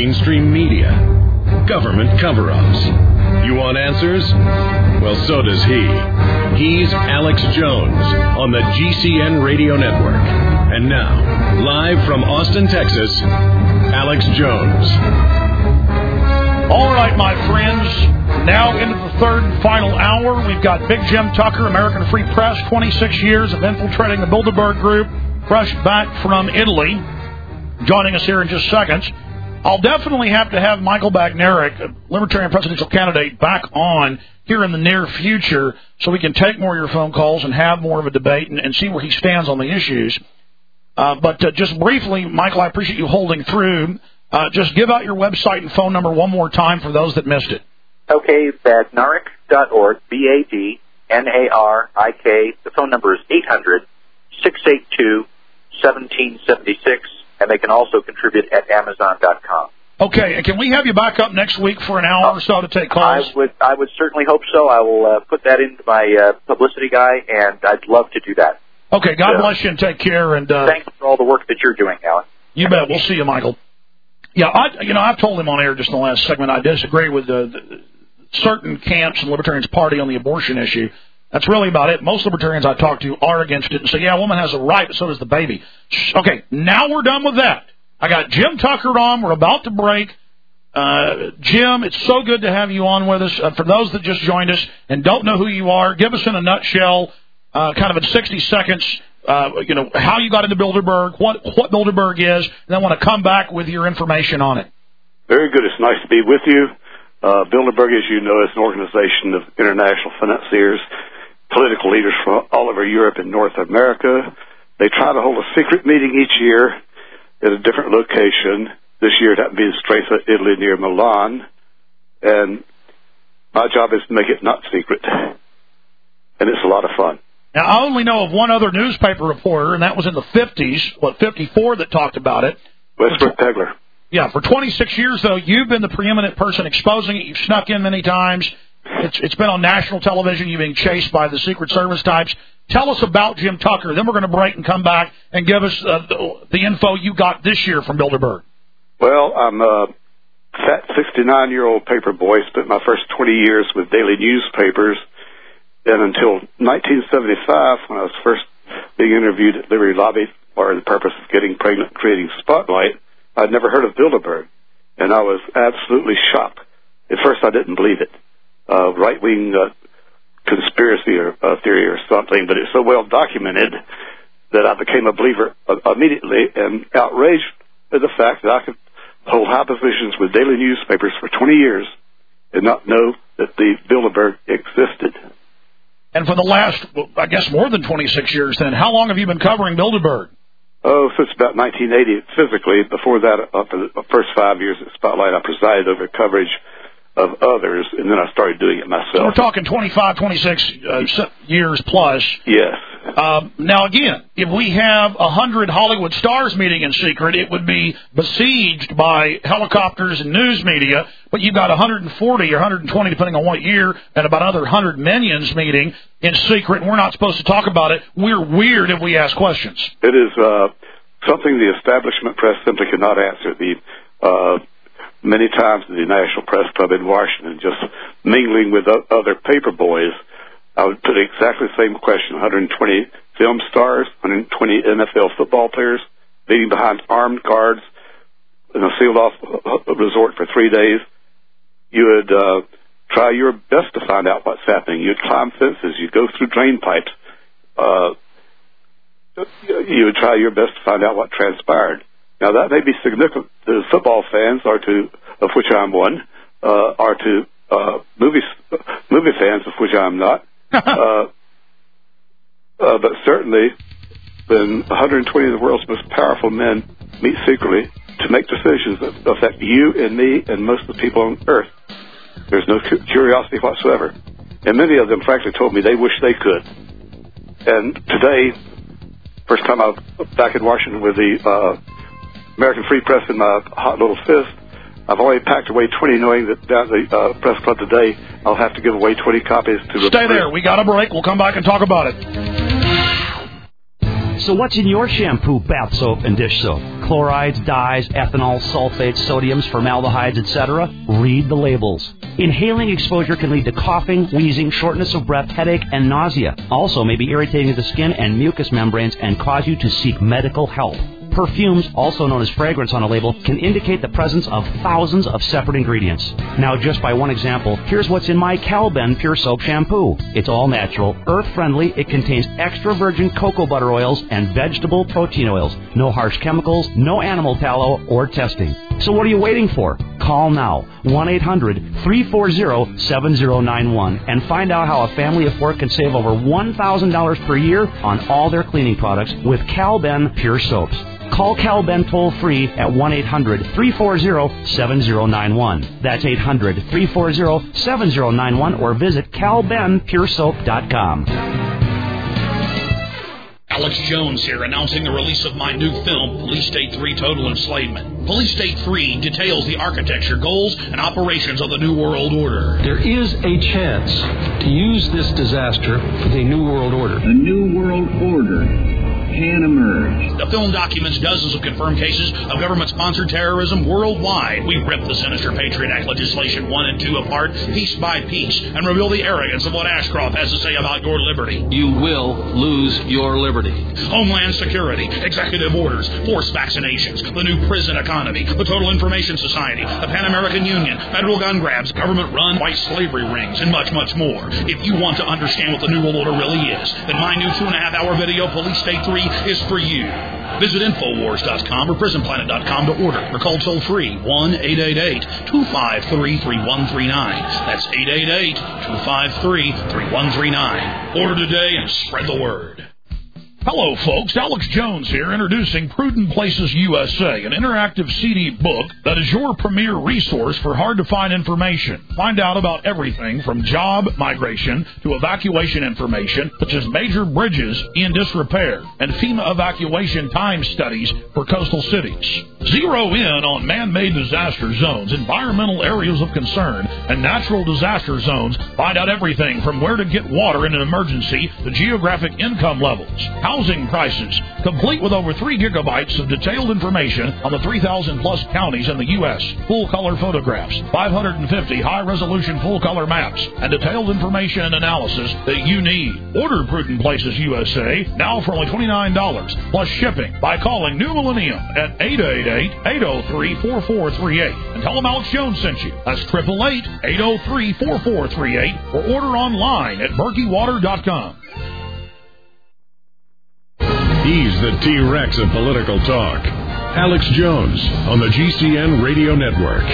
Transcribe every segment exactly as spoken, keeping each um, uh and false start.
mainstream media, government cover-ups. You want answers? Well, so does he. He's Alex Jones on the G C N Radio Network. And now, live from Austin, Texas, Alex Jones. All right, my friends, now into the third and final hour. We've got Big Jim Tucker, American Free Press, twenty-six years of infiltrating the Bilderberg Group, fresh back from Italy, joining us here in just seconds. I'll definitely have to have Michael Badnarik, a Libertarian presidential candidate, back on here in the near future so we can take more of your phone calls and have more of a debate and, and see where he stands on the issues. Uh, but uh, just briefly, Michael, I appreciate you holding through. Uh, just give out your website and phone number one more time for those that missed it. Okay, badnarik dot org, B A D N A R I K. The phone number is eight hundred, six eight two, one seven seven six, and they can also contribute at amazon dot com. Okay, and can we have you back up next week for an hour uh, or so to take calls? I would, I would certainly hope so. I will uh, put that into my uh, publicity guy, and I'd love to do that. Okay, God so, bless you and take care. And uh, thanks for all the work that you're doing, Alan. You bet. We'll see you, Michael. Yeah, I, you know, I've told him on air just in the last segment I disagree with the, the certain camps and Libertarians' party on the abortion issue. That's really about it. Most Libertarians I talk to are against it and say, yeah, a woman has a right, but so does the baby. Okay, now we're done with that. I got Jim Tucker on. We're about to break. Uh, Jim, it's so good to have you on with us. Uh, for those that just joined us and don't know who you are, give us in a nutshell, uh, kind of in sixty seconds, uh, you know, how you got into Bilderberg, what, what Bilderberg is, and then I want to come back with your information on it. Very good. It's nice to be with you. Uh, Bilderberg, as you know, is an organization of international financiers, political leaders from all over Europe and North America. They try to hold a secret meeting each year at a different location. This year it happened to be in Stresa, Italy, near Milan. And my job is to make it not secret. And it's a lot of fun. Now, I only know of one other newspaper reporter, and that was in the fifties, what, fifty-four, that talked about it. Westbrook Pegler. Yeah, for twenty-six years, though, you've been the preeminent person exposing it. You've snuck in many times. It's, it's been on national television. You've been chased by the Secret Service types. Tell us about Jim Tucker. Then we're going to break and come back and give us uh, the, the info you got this year from Bilderberg. Well, I'm a fat sixty-nine-year-old paper boy. Spent my first twenty years with daily newspapers. And until nineteen seventy-five, when I was first being interviewed at Liberty Lobby for the purpose of getting pregnant, creating Spotlight, I'd never heard of Bilderberg. And I was absolutely shocked. At first, I didn't believe it. Uh, right-wing uh, conspiracy or uh, theory or something, but it's so well documented that I became a believer uh, immediately and outraged at the fact that I could hold high positions with daily newspapers for twenty years and not know that the Bilderberg existed. And for the last, I guess, more than twenty-six years then, how long have you been covering Bilderberg? Oh, since about nineteen eighty, physically. Before that, up for the first five years at Spotlight, I presided over coverage of others, and then I started doing it myself. So we're talking twenty-five, twenty-six uh, years plus. Yes. Um, now, again, if we have one hundred Hollywood stars meeting in secret, it would be besieged by helicopters and news media, but you've got one hundred forty or one hundred twenty, depending on what year, and about another one hundred minions meeting in secret, and we're not supposed to talk about it. We're weird if we ask questions. It is uh, something the establishment press simply cannot answer. The uh, many times the National Press Club in Washington, just mingling with other paper boys, I would put exactly the same question. one hundred twenty film stars, one hundred twenty N F L football players, meeting behind armed guards in a sealed-off resort for three days. You would uh, try your best to find out what's happening. You'd climb fences. You'd go through drain pipes. Uh, you would try your best to find out what transpired. Now, that may be significant to football fans, or to, of which I'm one, uh, or to uh, movie, movie fans, of which I'm not. uh, uh, but certainly, when one hundred twenty of the world's most powerful men meet secretly to make decisions that affect you and me and most of the people on Earth, there's no curiosity whatsoever. And many of them, frankly, told me they wish they could. And today, first time I'm back in Washington with the uh, American Free Press in my hot little fist, I've already packed away twenty, knowing that down at the uh, press club today, I'll have to give away twenty copies to the... Stay there. We got a break. We'll come back and talk about it. So what's in your shampoo, bath soap, and dish soap? chlorides, dyes, ethanol, sulfates, sodiums, formaldehydes, et cetera. Read the labels. Inhaling exposure can lead to coughing, wheezing, shortness of breath, headache, and nausea. Also may be irritating to the skin and mucous membranes and cause you to seek medical help. Perfumes, also known as fragrance on a label, can indicate the presence of thousands of separate ingredients. Now, just by one example, here's what's in my Calben Pure Soap Shampoo. It's all natural, earth-friendly, it contains extra virgin cocoa butter oils and vegetable protein oils. No harsh chemicals, no animal tallow or testing. So what are you waiting for? Call now, one eight hundred, three four zero, seven zero nine one, and find out how a family of four can save over one thousand dollars per year on all their cleaning products with Calben Pure Soaps. Call Calben toll-free at one eight hundred, three four zero, seven zero nine one. That's eight hundred, three four zero, seven zero nine one, or visit cal ben pure soap dot com. Alex Jones here, announcing the release of my new film, Police State three Total Enslavement. Police State three details the architecture, goals, and operations of the New World Order. There is a chance to use this disaster for the New World Order. The New World Order can emerge. The film documents dozens of confirmed cases of government-sponsored terrorism worldwide. We rip the sinister Patriot Act legislation one and two apart, piece by piece, and reveal the arrogance of what Ashcroft has to say about your liberty. You will lose your liberty. Homeland Security, executive orders, forced vaccinations, the new prison economy, the Total Information Society, the Pan American Union, federal gun grabs, government-run white slavery rings, and much, much more. If you want to understand what the New World Order really is, then my new two-and-a-half-hour video, Police State three, is for you. Visit Infowars dot com or Prison Planet dot com to order, or call toll-free one eight eight eight, two five three, three one three nine. That's eight eight eight, two five three, three one three nine. Order today and spread the word. Hello, folks. Alex Jones here, introducing Prudent Places U S A, an interactive C D book that is your premier resource for hard-to-find information. Find out about everything from job migration to evacuation information, such as major bridges in disrepair and FEMA evacuation time studies for coastal cities. Zero in on man-made disaster zones, environmental areas of concern, and natural disaster zones. Find out everything from where to get water in an emergency to geographic income levels, housing prices, complete with over three gigabytes of detailed information on the three thousand plus counties in the U S, full-color photographs, five hundred fifty high-resolution full-color maps, and detailed information and analysis that you need. Order Prudent Places U S A now for only twenty-nine dollars plus shipping by calling New Millennium at eight eight eight, eight oh three, four four three eight and tell them Alex Jones sent you. That's eight eight eight, eight oh three, four four three eight or order online at berkey water dot com. He's the T-Rex of political talk. Alex Jones on the G C N Radio Network.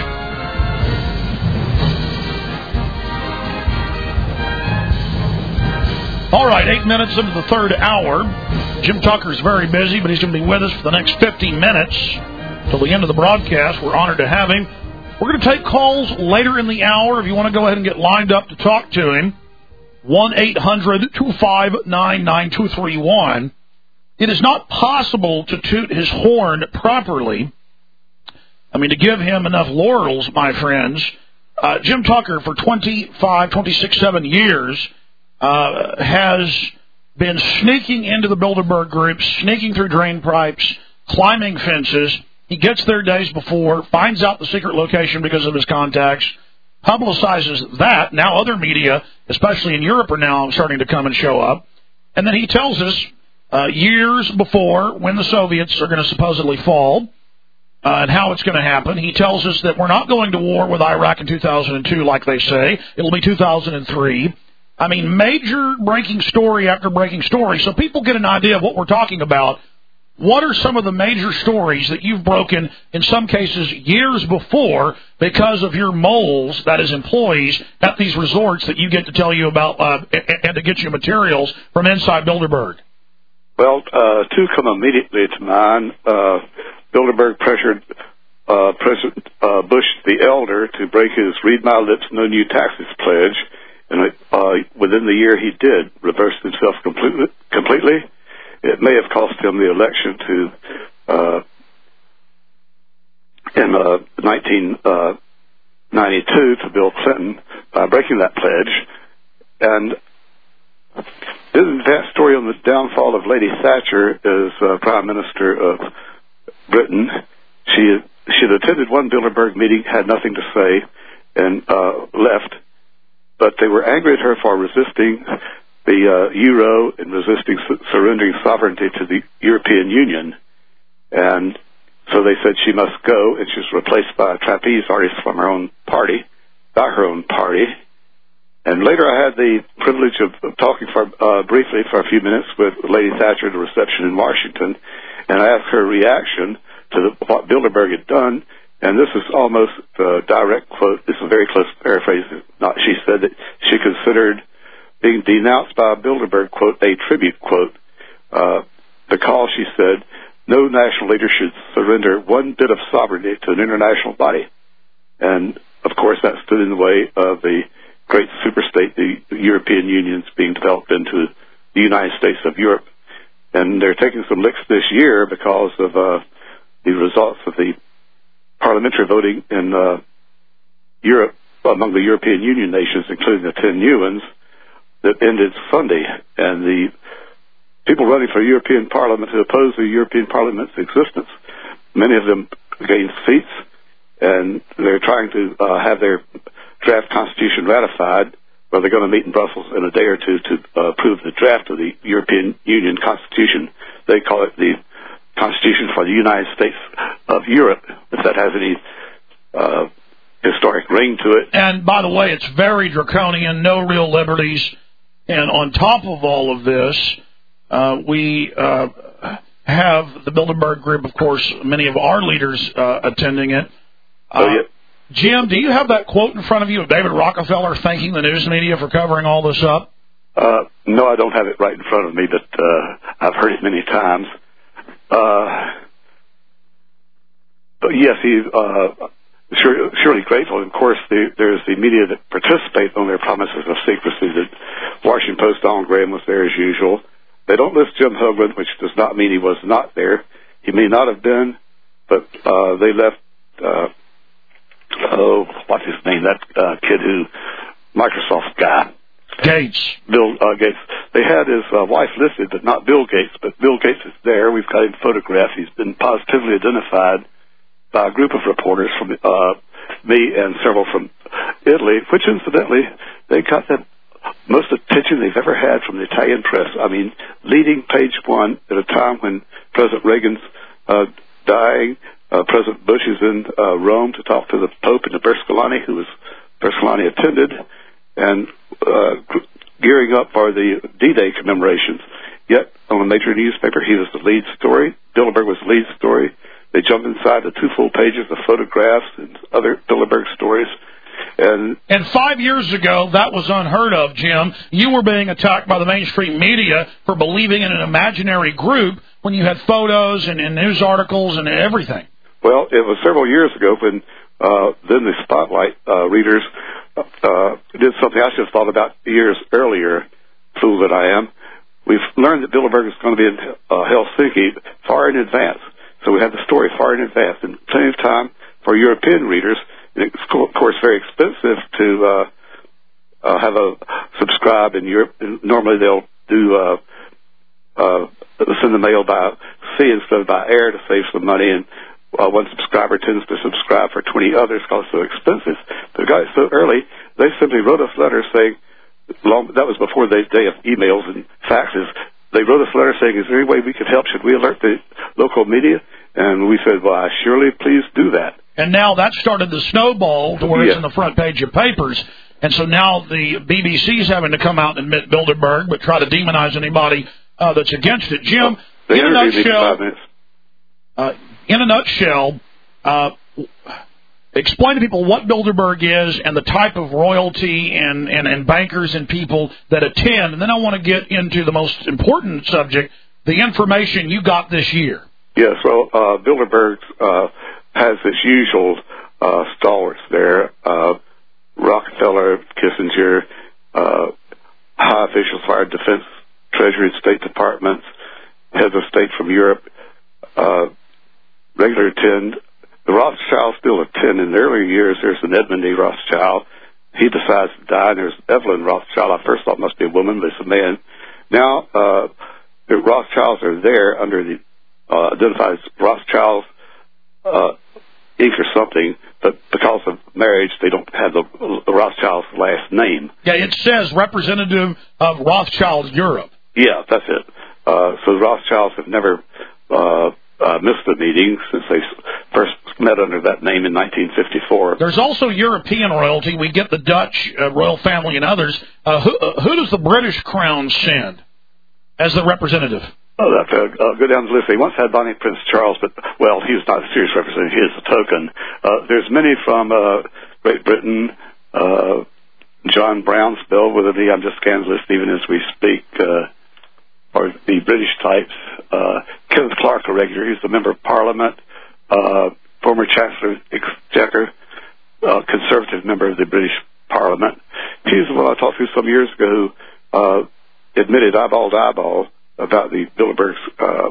All right, eight minutes into the third hour. Jim Tucker's very busy, but he's going to be with us for the next fifteen minutes till the end of the broadcast. We're honored to have him. We're going to take calls later in the hour if you want to go ahead and get lined up to talk to him. one eight hundred, two five nine, nine two three one. It is not possible to toot his horn properly. I mean, to give him enough laurels, my friends. Uh, Jim Tucker, for twenty-five, twenty-six, seven years, uh, has been sneaking into the Bilderberg groups, sneaking through drain pipes, climbing fences. He gets there days before, finds out the secret location because of his contacts, publicizes that. Now other media, especially in Europe, are now starting to come and show up. And then he tells us, Uh, years before, when the Soviets are going to supposedly fall, uh, and how it's going to happen. He tells us that we're not going to war with Iraq in two thousand two, like they say. It'll be two thousand three. I mean, major breaking story after breaking story. So people get an idea of what we're talking about. What are some of the major stories that you've broken, in some cases years before, because of your moles, that is employees, at these resorts that you get to tell you about uh, and to get you materials from inside Bilderberg? Well, uh, two come immediately to mind. Uh, Bilderberg pressured uh, President uh, Bush the Elder to break his Read My Lips, No New Taxes pledge, and uh, within the year he did, reversed himself completely. completely. It may have cost him the election to uh, in uh, nineteen ninety-two to Bill Clinton by breaking that pledge. And isn't that story on the downfall of Lady Thatcher as uh, Prime Minister of Britain. She she had attended one Bilderberg meeting, had nothing to say, and uh, left. But they were angry at her for resisting the uh, euro and resisting su- surrendering sovereignty to the European Union. And so they said she must go, and she was replaced by a trapeze artist from her own party, by her own party. And later I had the privilege of, of talking for, uh, briefly for a few minutes with Lady Thatcher at a reception in Washington, and I asked her reaction to the, what Bilderberg had done. And this is almost a direct quote. This is a very close paraphrase. Not, she said that she considered being denounced by Bilderberg, quote, a tribute, quote, uh, because, she said, no national leader should surrender one bit of sovereignty to an international body. And, of course, that stood in the way of the great superstate, the European Union's being developed into the United States of Europe. And they're taking some licks this year because of uh, the results of the parliamentary voting in uh, Europe, among the European Union nations, including the ten new ones, that ended Sunday. And the people running for European Parliament who oppose the European Parliament's existence, many of them gained seats, and they're trying to uh, have their draft constitution ratified. Well, they're going to meet in Brussels in a day or two to uh, approve the draft of the European Union Constitution. They call it the Constitution for the United States of Europe, if that has any uh, historic ring to it. And, by the way, it's very draconian, no real liberties. And on top of all of this, uh, we uh, have the Bilderberg Group, of course, many of our leaders uh, attending it. Uh, oh, yeah. Jim, do you have that quote in front of you of David Rockefeller thanking the news media for covering all this up? Uh, no, I don't have it right in front of me, but uh, I've heard it many times. Uh, but yes, he's uh, sure, surely grateful. And of course, the, there's the media that participate on their promises of secrecy. The Washington Post, Donald Graham was there as usual. They don't list Jim Hoagland, which does not mean he was not there. He may not have been, but uh, they left, uh, oh, what's his name, that uh, kid who, Microsoft guy. Gates. Bill uh, Gates. They had his uh, wife listed, but not Bill Gates. But Bill Gates is there. We've got him photographed. He's been positively identified by a group of reporters from uh, me and several from Italy, which incidentally, they got the most attention they've ever had from the Italian press. I mean, leading page one at a time when President Reagan's uh, dying. Uh, President Bush is in uh, Rome to talk to the Pope and the Berscolani, who was Berscolani attended, and uh, gearing up for the D-Day commemorations. Yet, on a major newspaper, he was the lead story. Bilderberg was the lead story. They jumped inside the two full pages of photographs and other Bilderberg stories. And, and five years ago, that was unheard of, Jim. You were being attacked by the mainstream media for believing in an imaginary group when you had photos and, and news articles and everything. Well, it was several years ago when uh, then the Spotlight uh, readers uh, did something I should have thought about years earlier, fool that I am. We've learned that Bilderberg is going to be in uh, Helsinki far in advance. So we had the story far in advance and plenty of time for European readers. It's, of course, very expensive to uh, uh, have a subscribe in Europe. And normally they'll do uh, uh, send the mail by sea instead of by air to save some money. And uh, one subscriber tends to subscribe for twenty others because it's so expensive. But it got so early, they simply wrote us letters saying, long, that was before the day of emails and faxes. They wrote us a letter saying, is there any way we could help? Should we alert the local media? And we said, well, I surely please do that. And now that started the snowball to where yeah. it's in the front page of papers. And so now the B B C's having to come out and admit Bilderberg, but try to demonize anybody uh, that's against it. Jim, well, in, a nutshell, uh, in a nutshell, uh, explain to people what Bilderberg is and the type of royalty and, and, and bankers and people that attend. And then I want to get into the most important subject, the information you got this year. Yes, well, uh, Bilderberg uh, has its usual uh, stalwarts there, uh, Rockefeller, Kissinger, uh, high officials for our defense, Treasury, State Departments, heads of state from Europe, uh, regular attend. The Rothschilds still attend. In the earlier years, there's an Edmund E. Rothschild. He decides to die, and there's Evelyn Rothschild. I first thought it must be a woman, but it's a man. Now, uh, the Rothschilds are there under the uh, identified as Rothschilds uh, Inc or something, but because of marriage, they don't have the, the Rothschild's last name. Yeah, it says representative of Rothschild Europe. Yeah, that's it. Uh, so the Rothschilds have never uh, uh, missed a meeting since they first met under that name in nineteen fifty-four. There's also European royalty. We get the Dutch uh, royal family and others. Uh, who, uh, who does the British Crown send as the representative? Oh, that's a, uh, go down the list. They once had Bonnie Prince Charles, but, well, he was not a serious representative. He is a token. Uh, there's many from uh, Great Britain. Uh, John Brownsville with me. I'm just scanning the list even as we speak. Uh, or the British types. Uh, Kenneth Clark, a regular. He's a member of Parliament. Uh, former Chancellor of Exchequer. Uh, conservative member of the British Parliament. He's the one I talked to some years ago who uh, admitted eyeball to eyeball about the Bilderberg's uh,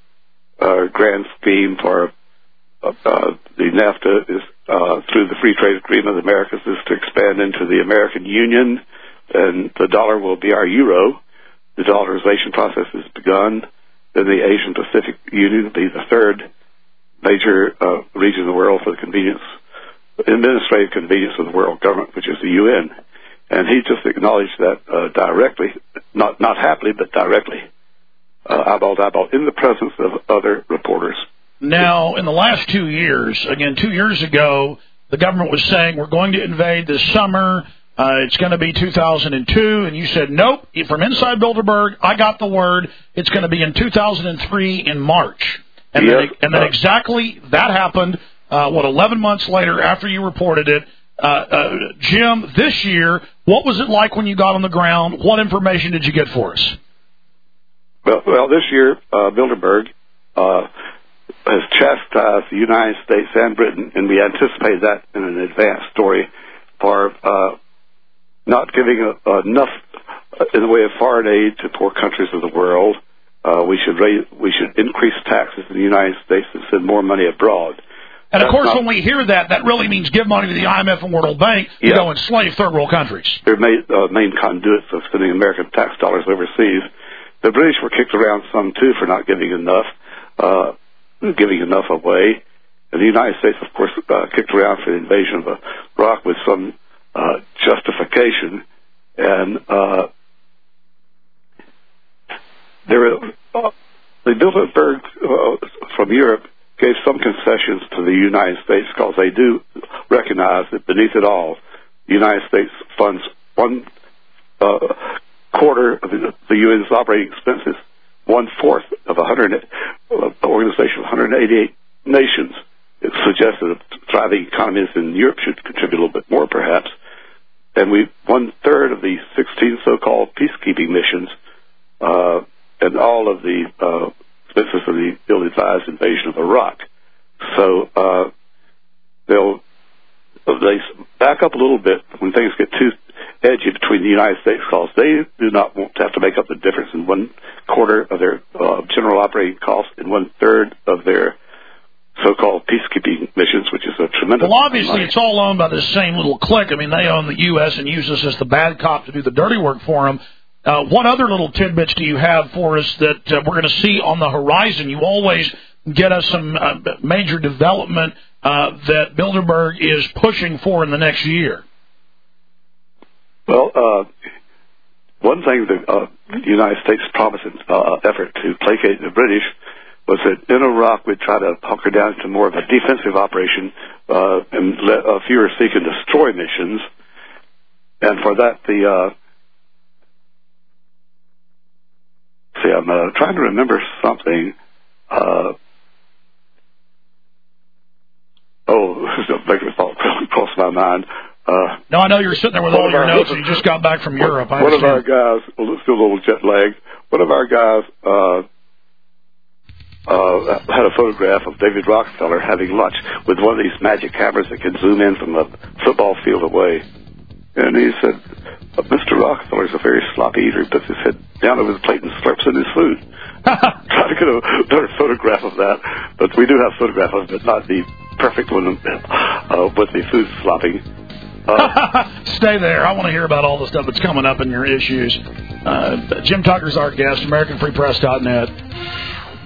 uh, grand scheme for uh, uh, the NAFTA is uh, through the Free Trade Agreement of the Americas is to expand into the American Union, and the dollar will be our euro. The dollarization process has begun. Then the Asian Pacific Union will be the third major uh, region of the world for the convenience, administrative convenience of the world government, which is the U N. And he just acknowledged that uh, directly, not not happily, but directly. Uh, eyeball to eyeball, in the presence of other reporters. Now, in the last two years, again, two years ago, the government was saying we're going to invade this summer. Uh, it's going to be two thousand two, and you said, nope, from inside Bilderberg, I got the word. It's going to be in two thousand three in March. And, yes. then, and then exactly that happened, uh, what, eleven months later after you reported it. Uh, uh, Jim, this year, what was it like when you got on the ground? What information did you get for us? Well, well, this year, uh, Bilderberg uh, has chastised the United States and Britain, and we anticipate that in an advanced story, for uh, not giving a, enough in the way of foreign aid to poor countries of the world. Uh, we should raise, we should increase taxes in the United States and send more money abroad. And, of That's course, not, when we hear that, that really means give money to the I M F and World Bank to yeah. go enslave third world countries. They're main, uh, main conduits of sending American tax dollars overseas. The British were kicked around some, too, for not giving enough, uh, giving enough away. And the United States, of course, uh, kicked around for the invasion of Iraq with some uh, justification. And uh, there, uh, the Bilderberg uh, from Europe gave some concessions to the United States because they do recognize that beneath it all, the United States funds one uh, quarter of the, the U N's operating expenses, one-fourth of a hundred, uh, organization of one hundred eighty-eight nations. It suggests that thriving economies in Europe should contribute a little bit more, perhaps. And we one-third of the sixteen so-called peacekeeping missions uh, and all of the uh, expenses of the ill-advised invasion of Iraq. So uh, they'll they back up a little bit when things get too edgy between the United States, because they do not want to have to make up the difference in one quarter of their uh, general operating costs and one third of their so-called peacekeeping missions, which is a tremendous. Well, obviously, money. It's all owned by the same little clique. I mean, they own the U S and use us as the bad cop to do the dirty work for them. Uh, what other little tidbits do you have for us that uh, we're going to see on the horizon? You always get us some uh, major development uh, that Bilderberg is pushing for in the next year. Well, uh, one thing that uh, the United States promised in uh, effort to placate the British was that in Iraq we'd try to hunker down to more of a defensive operation uh, and let uh, fewer seek and destroy missions. And for that, the uh, see, I'm uh, trying to remember something. Uh, oh, don't make me fall across my mind. Uh, no, I know you're sitting there with all your notes, and you just got back from Europe. I one of understand. our guys, still a little jet lagged, one of our guys uh, uh, had a photograph of David Rockefeller having lunch with one of these magic cameras that can zoom in from a football field away. And he said, Mister Rockefeller's a very sloppy eater. He puts his head down over the plate and slurps in his food. Try to get a better photograph of that. But we do have a photograph of it, but not the perfect one uh, with the food slopping. Uh, Stay there. I want to hear about all the stuff that's coming up in your issues. Uh, Jim Tucker's our guest, American Free Press dot net.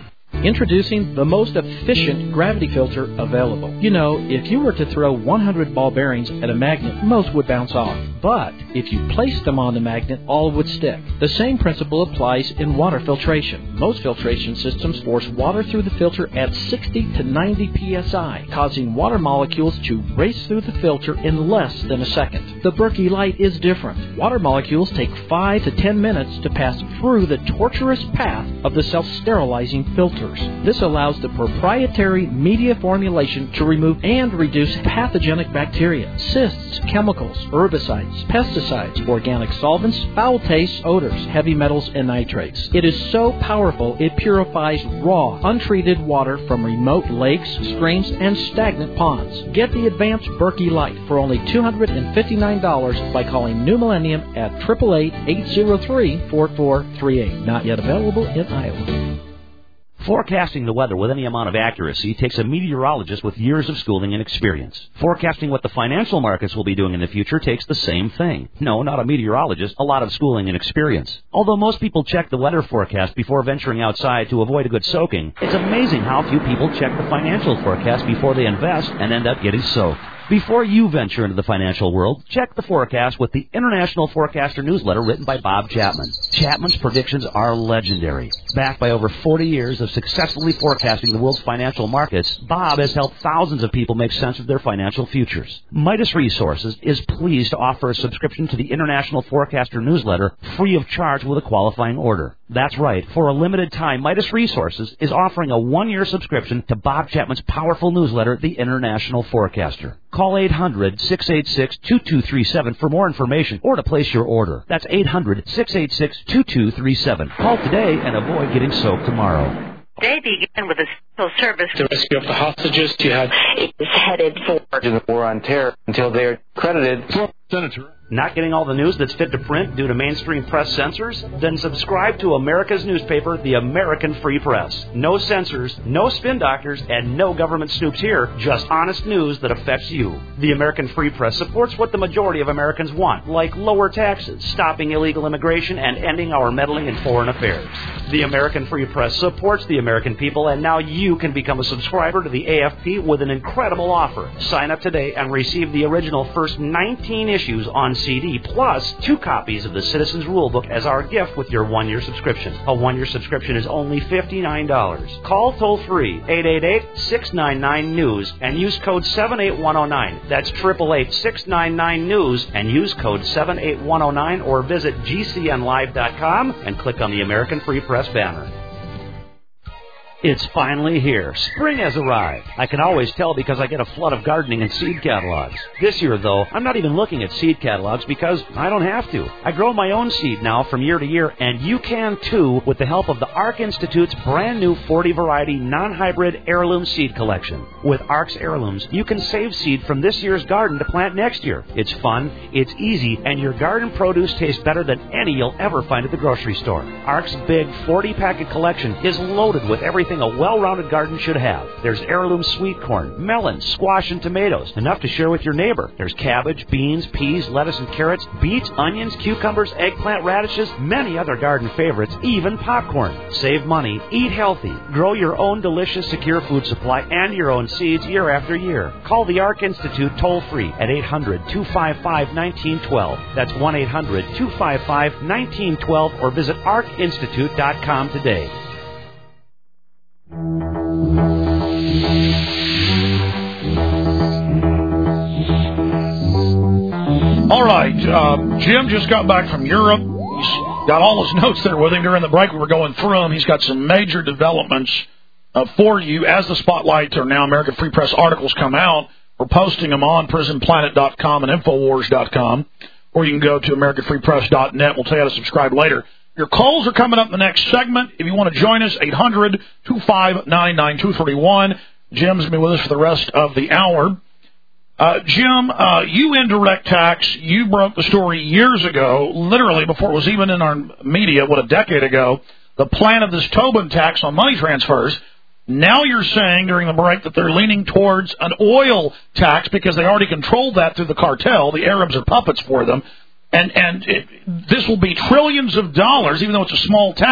Introducing the most efficient gravity filter available. You know, if you were to throw one hundred ball bearings at a magnet, most would bounce off. But if you placed them on the magnet, all would stick. The same principle applies in water filtration. Most filtration systems force water through the filter at sixty to ninety P S I, causing water molecules to race through the filter in less than a second. The Berkey Light is different. Water molecules take five to ten minutes to pass through the tortuous path of the self-sterilizing filters. This allows the proprietary media formulation to remove and reduce pathogenic bacteria, cysts, chemicals, herbicides, pesticides, organic solvents, foul tastes, odors, heavy metals, and nitrates. It is so powerful it purifies raw, untreated water from remote lakes, streams, and stagnant ponds. Get the advanced Berkey Light for only two hundred fifty-nine dollars by calling New Millennium at eight eight eight, eight zero three, four four three eight. Not yet available in Iowa. Forecasting the weather with any amount of accuracy takes a meteorologist with years of schooling and experience. Forecasting what the financial markets will be doing in the future takes the same thing. No, not a meteorologist, a lot of schooling and experience. Although most people check the weather forecast before venturing outside to avoid a good soaking, it's amazing how few people check the financial forecast before they invest and end up getting soaked. Before you venture into the financial world, check the forecast with the International Forecaster newsletter written by Bob Chapman. Chapman's predictions are legendary. Backed by over forty years of successfully forecasting the world's financial markets, Bob has helped thousands of people make sense of their financial futures. Midas Resources is pleased to offer a subscription to the International Forecaster newsletter free of charge with a qualifying order. That's right. For a limited time, Midas Resources is offering a one-year subscription to Bob Chapman's powerful newsletter, The International Forecaster. Call eight hundred, six eight six, two two three seven for more information or to place your order. That's eight hundred, six eight six, two two three seven. Call today and avoid getting soaked tomorrow. They began with a special service to rescue up the hostages. You had it is headed for the war on terror until they're credited. Senator. Not getting all the news that's fit to print due to mainstream press censors? Then subscribe to America's newspaper, the American Free Press. No censors, no spin doctors, and no government snoops here. Just honest news that affects you. The American Free Press supports what the majority of Americans want, like lower taxes, stopping illegal immigration, and ending our meddling in foreign affairs. The American Free Press supports the American people, and now you can become a subscriber to the A F P with an incredible offer. Sign up today and receive the original first nineteen issues on C D, plus two copies of the Citizens Rulebook as our gift with your one-year subscription. A one-year subscription is only fifty-nine dollars. Call toll-free eight eight eight, six nine nine, news and use code seven eight one zero nine. That's eight eight eight, six nine nine, news and use code seven eight one zero nine or visit G C N live dot com and click on the American Free Press banner. It's finally here. Spring has arrived. I can always tell because I get a flood of gardening and seed catalogs. This year, though, I'm not even looking at seed catalogs because I don't have to. I grow my own seed now from year to year, and you can too with the help of the ARC Institute's brand new forty variety non-hybrid heirloom seed collection. With ARC's heirlooms, you can save seed from this year's garden to plant next year. It's fun, it's easy, and your garden produce tastes better than any you'll ever find at the grocery store. ARC's big forty-packet collection is loaded with everything a well-rounded garden should have. There's heirloom sweet corn, melons, squash, and tomatoes, enough to share with your neighbor. There's cabbage, beans, peas, lettuce, and carrots, beets, onions, cucumbers, eggplant, radishes, many other garden favorites, even popcorn. Save money, eat healthy, grow your own delicious, secure food supply and your own seeds year after year. Call the ARC Institute toll-free at eight hundred, two five five, one nine one two. That's one eight hundred, two five five, one nine one two or visit arc institute dot com today. All right, uh, Jim just got back from Europe. He's got all his notes there with him during the break. We were going through them. He's got some major developments uh, for you as the spotlights or now American Free Press articles come out. We're posting them on prison planet dot com and infowars dot com, or you can go to american free press dot net. We'll tell you how to subscribe later. Your calls are coming up in the next segment. If you want to join us, eight hundred, two five nine, nine two three one. Jim's going to be with us for the rest of the hour. Uh, Jim, uh, you indirect tax, you broke the story years ago, literally before it was even in our media, what, a decade ago, the plan of this Tobin tax on money transfers. Now you're saying during the break that they're leaning towards an oil tax because they already controlled that through the cartel. The Arabs are puppets for them. And and it, this will be trillions of dollars, even though it's a small tax,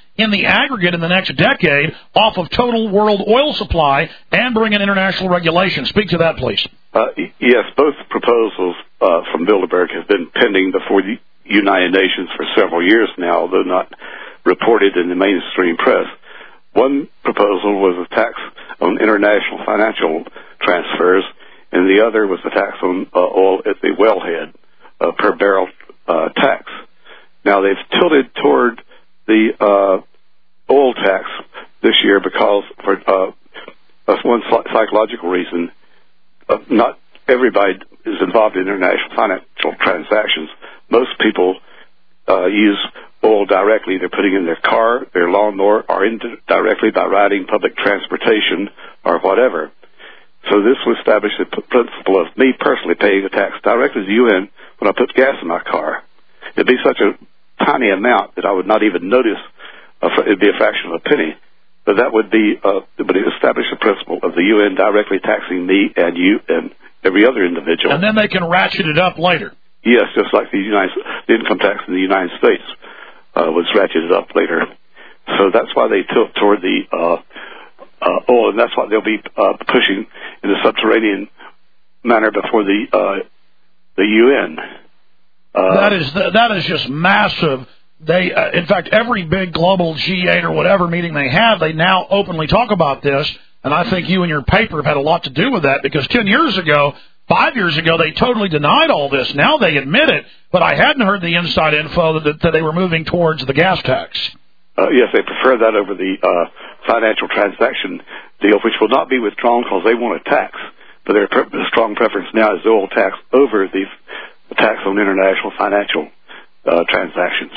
in the aggregate in the next decade off of total world oil supply and bring in international regulation. Speak to that, please. Uh, yes, both proposals uh, from Bilderberg have been pending before the United Nations for several years now, although not reported in the mainstream press. One proposal was a tax on international financial transfers, and the other was a tax on uh, oil at the wellhead, uh, per barrel uh, tax. Now, they've tilted toward the uh, oil tax this year because, for uh, one psychological reason, uh, not everybody is involved in international financial transactions. Most people uh, use oil directly. They're putting in their car, their lawnmower, or indirectly by riding public transportation or whatever. So this will establish the p- principle of me personally paying a tax directly to the U N when I put gas in my car. It'd be such a tiny amount that I would not even notice. Uh, it'd be a fraction of a penny. But that would be, uh, it would establish the principle of the U N directly taxing me and you and every other individual. And then they can ratchet it up later. Yes, just like the United, the income tax in the United States uh, was ratcheted up later. So that's why they tilt toward the uh, uh, oil, and that's why they'll be uh, pushing in a subterranean manner before the uh, the U N. Uh, that is that is just massive. They, uh, in fact, every big global G eight or whatever meeting they have, they now openly talk about this. And I think you and your paper have had a lot to do with that, because ten years ago, five years ago, they totally denied all this. Now they admit it, but I hadn't heard the inside info that, that they were moving towards the gas tax. Uh, yes, they prefer that over the uh, financial transaction deal, which will not be withdrawn because they want a tax. But their pre- strong preference now is the oil tax over the, the tax on international financial uh, transactions.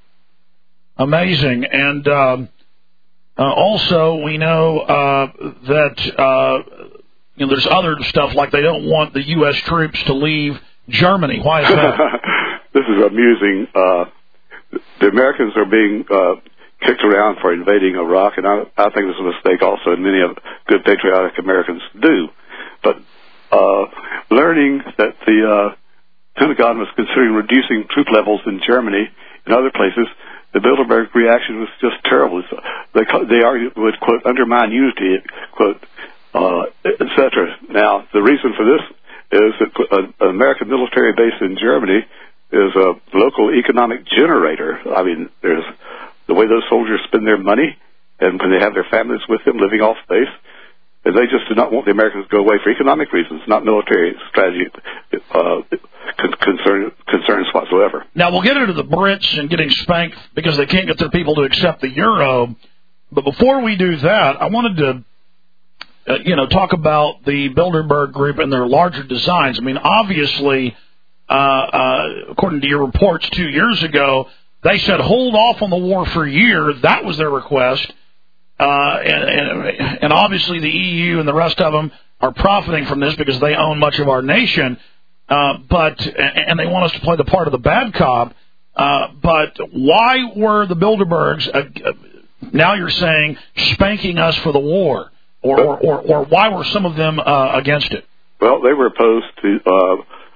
Amazing. And um, uh, also, we know uh, that uh, you know, there's other stuff like they don't want the U S troops to leave Germany. Why is that? This is amusing. Uh, the Americans are being uh, kicked around for invading Iraq, and I, I think this is a mistake also, and many of good patriotic Americans do. But uh, learning that the uh, Pentagon was considering reducing troop levels in Germany and other places, the Bilderberg reaction was just terrible. They they argued would, quote, undermine unity, quote, uh, et cetera. Now, the reason for this is that an American military base in Germany is a local economic generator. I mean, there's the way those soldiers spend their money, and when they have their families with them living off base, and they just do not want the Americans to go away for economic reasons, not military strategy uh, concern, concerns whatsoever. Now, we'll get into the Brits and getting spanked because they can't get their people to accept the euro. But before we do that, I wanted to, uh, you know, talk about the Bilderberg Group and their larger designs. I mean, obviously, uh, uh, according to your reports two years ago, they said hold off on the war for a year. That was their request. Uh, and, and, and obviously the E U and the rest of them are profiting from this because they own much of our nation. Uh, but and they want us to play the part of the bad cop. Uh, but why were the Bilderbergs, uh, now you're saying, spanking us for the war? Or, or, or, or why were some of them uh, against it? Well, they were opposed to uh,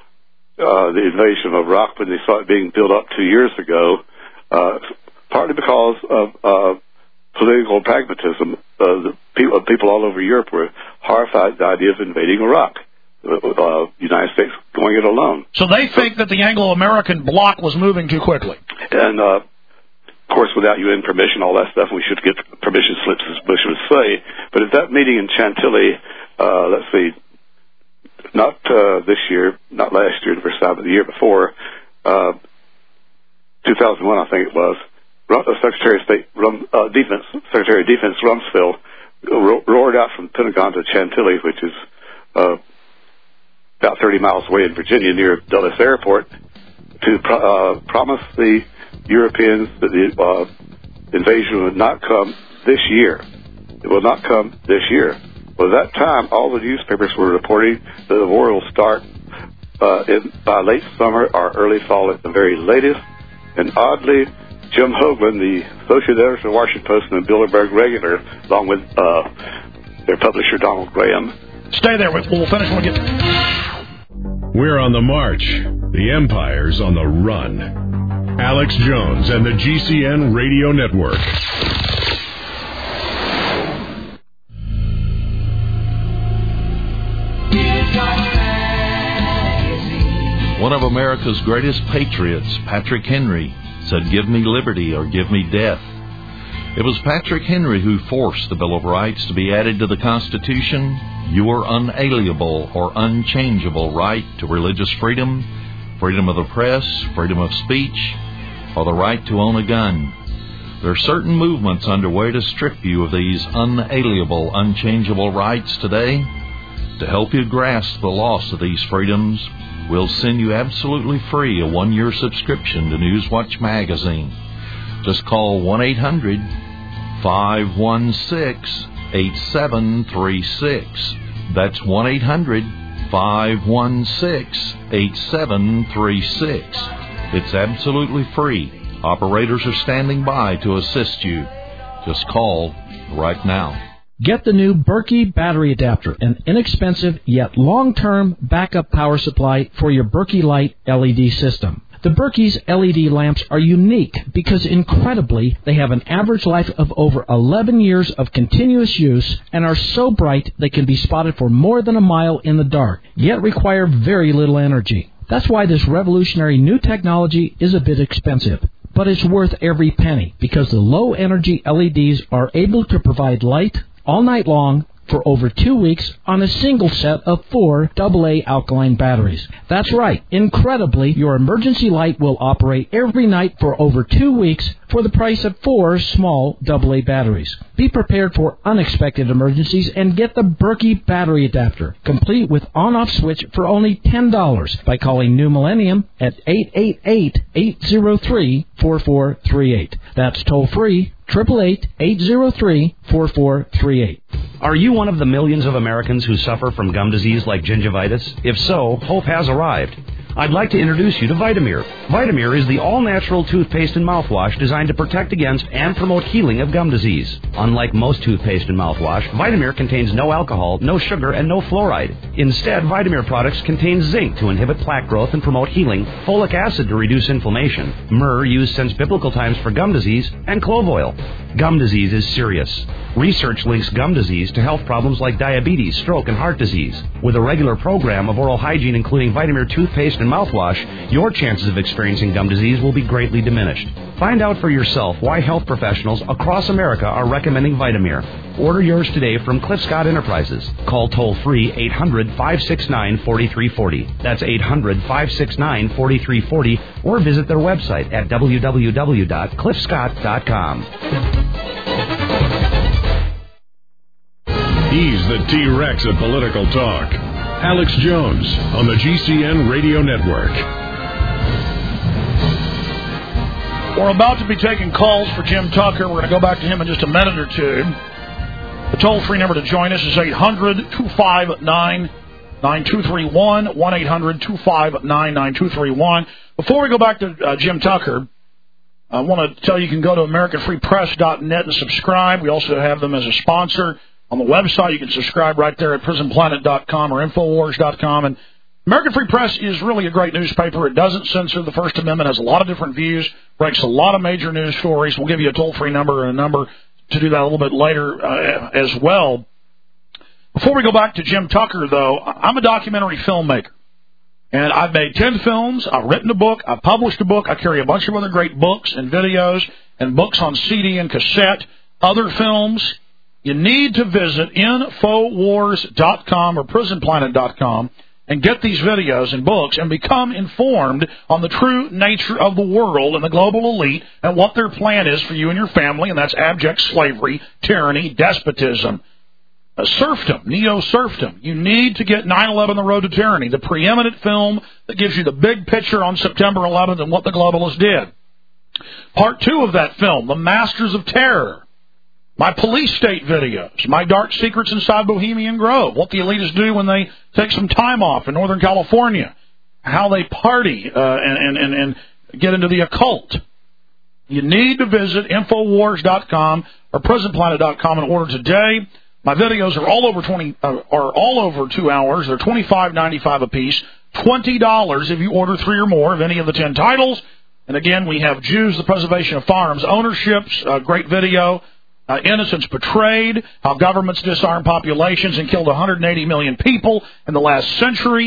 uh, the invasion of Iraq when they saw it being built up two years ago, uh, partly because of uh, political pragmatism. Uh, the people, people all over Europe were horrified at the idea of invading Iraq. The uh, United States going it alone. So they think that the Anglo-American bloc was moving too quickly. And, uh, of course, without U N permission, all that stuff, we should get permission slips, as Bush would say. But at that meeting in Chantilly, uh, let's see, not uh, this year, not last year, the Versailles, but the year before, uh, two thousand one, I think it was, Secretary of State, uh, Defense, Secretary of Defense Rumsfeld ro- roared out from the Pentagon to Chantilly, which is uh, about thirty miles away in Virginia near Dulles Airport, to pro- uh, promise the Europeans that the uh, invasion would not come this year. It will not come this year. Well, at that time, all the newspapers were reporting that the war will start uh, in, by late summer or early fall at the very latest. And oddly, Jim Hoagland, the associate editor of the Washington Post and the Bilderberg Regular, along with uh, their publisher Donald Graham. Stay there. We'll finish when we get. We're on the march. The Empire's on the run. Alex Jones and the G C N Radio Network. One of America's greatest patriots, Patrick Henry, said, "Give me liberty or give me death." It was Patrick Henry who forced the Bill of Rights to be added to the Constitution. Your unalienable or unchangeable right to religious freedom, freedom of the press, freedom of speech, or the right to own a gun. There are certain movements underway to strip you of these unalienable, unchangeable rights today. To help you grasp the loss of these freedoms, we'll send you absolutely free a one-year subscription to Newswatch magazine. Just call one eight hundred five one six eight seven three six. That's one eight hundred five one six eight seven three six. It's absolutely free. Operators are standing by to assist you. Just call right now. Get the new Berkey battery adapter, an inexpensive yet long-term backup power supply for your Berkey Light L E D system. The Berkey's L E D lamps are unique because, incredibly, they have an average life of over eleven years of continuous use and are so bright they can be spotted for more than a mile in the dark, yet require very little energy. That's why this revolutionary new technology is a bit expensive. But it's worth every penny because the low-energy L E Ds are able to provide light all night long for over two weeks on a single set of four double A alkaline batteries. That's right. Incredibly, your emergency light will operate every night for over two weeks for the price of four small double A batteries. Be prepared for unexpected emergencies and get the Berkey battery adapter, complete with on-off switch for only ten dollars by calling New Millennium at eight eight eight, eight zero three, four four three eight. That's toll-free, eight eight eight, eight zero three, four four three eight. Are you one of the millions of Americans who suffer from gum disease like gingivitis? If so, hope has arrived. I'd like to introduce you to Vitamir. Vitamir is the all-natural toothpaste and mouthwash designed to protect against and promote healing of gum disease. Unlike most toothpaste and mouthwash, Vitamir contains no alcohol, no sugar, and no fluoride. Instead, Vitamir products contain zinc to inhibit plaque growth and promote healing, folic acid to reduce inflammation, myrrh used since biblical times for gum disease, and clove oil. Gum disease is serious. Research links gum disease to health problems like diabetes, stroke, and heart disease. With a regular program of oral hygiene including Vitamir toothpaste and mouthwash, your chances of experiencing gum disease will be greatly diminished. Find out for yourself why health professionals across America are recommending Vitamir. Order yours today from Cliff Scott Enterprises. Call toll-free eight hundred, five six nine, four three four zero. That's eight hundred, five six nine, four three four zero, or visit their website at w w w dot cliff scott dot com. He's the T-Rex of political talk. Alex Jones on the G C N Radio Network. We're about to be taking calls for Jim Tucker. We're going to go back to him in just a minute or two. The toll-free number to join us is eight hundred, two five nine, nine two three one, one eight hundred, two five nine, nine two three one. Before we go back to uh, Jim Tucker, I want to tell you you can go to American Free Press dot net and subscribe. We also have them as a sponsor on the website. You can subscribe right there at prison planet dot com or infowars dot com. And American Free Press is really a great newspaper. It doesn't censor the First Amendment, has a lot of different views, breaks a lot of major news stories. We'll give you a toll-free number and a number to do that a little bit later uh, as well. Before we go back to Jim Tucker, though, I'm a documentary filmmaker. And I've made ten films, I've written a book, I've published a book, I carry a bunch of other great books and videos and books on C D and cassette, other films. You need to visit infowars dot com or prison planet dot com and get these videos and books and become informed on the true nature of the world and the global elite and what their plan is for you and your family, and that's abject slavery, tyranny, despotism, uh, serfdom, neo-serfdom. You need to get nine eleven, The Road to Tyranny, the preeminent film that gives you the big picture on September eleventh and what the globalists did. Part two of that film, The Masters of Terror. My police state videos, my dark secrets inside Bohemian Grove, what the elitists do when they take some time off in Northern California, how they party uh, and, and, and get into the occult. You need to visit infowars dot com or prison planet dot com and order today. My videos are all over twenty uh, are all over two hours. They're twenty-five ninety-five a piece, twenty dollars if you order three or more of any of the ten titles. And again, we have Jews, the Preservation of Firearms Ownerships, a great video. Uh, innocence betrayed, how governments disarmed populations and killed one hundred eighty million people in the last century.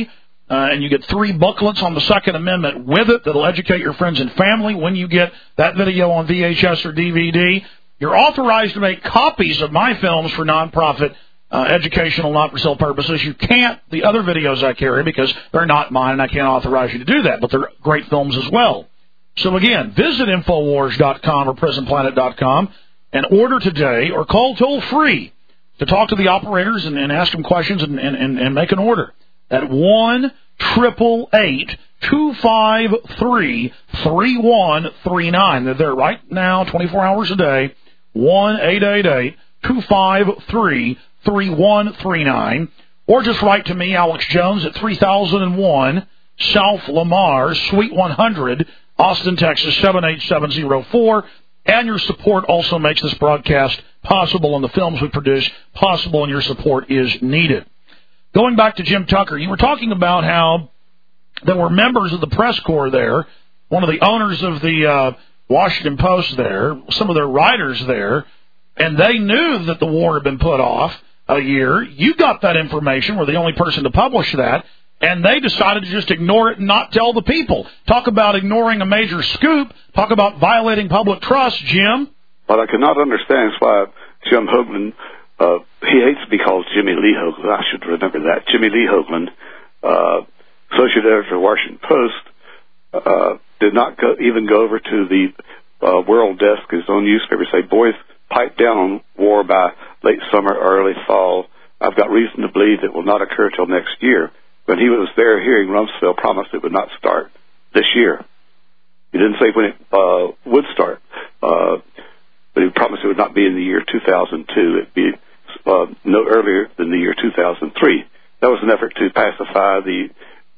Uh, and you get three booklets on the Second Amendment with it that'll educate your friends and family when you get that video on V H S or D V D. You're authorized to make copies of my films for nonprofit uh, educational, not-for-sale purposes. You can't the other videos I carry because they're not mine, and I can't authorize you to do that, but they're great films as well. So, again, visit Infowars dot com or Prison Planet dot com and order today or call toll-free to talk to the operators and, and ask them questions and, and, and, and make an order at one eight eight eight, two five three, three one three nine. They're there right now, twenty-four hours a day, one eight eight eight, two five three, three one three nine. Or just write to me, Alex Jones, at three thousand one South Lamar, Suite one hundred, Austin, Texas, seven eight seven zero four. And your support also makes this broadcast possible, and the films we produce possible, and your support is needed. Going back to Jim Tucker, you were talking about how there were members of the press corps there, one of the owners of the uh, Washington Post there, some of their writers there, and they knew that the war had been put off a year. You got that information, were the only person to publish that, and they decided to just ignore it and not tell the people. Talk about ignoring a major scoop. Talk about violating public trust, Jim. What I cannot understand is why Jim Hoagland, uh, he hates to be called Jimmy Lee Hoagland. I should remember that. Jimmy Lee Hoagland, uh, associate editor of the Washington Post, uh, did not go, even go over to the uh, World Desk, his own newspaper, say, boys, pipe down on war by late summer, early fall. I've got reason to believe it will not occur till next year. When he was there hearing Rumsfeld promise it would not start this year. He didn't say when it uh, would start, uh, but he promised it would not be in the year two thousand two. It would be uh, no earlier than the year two thousand three. That was an effort to pacify the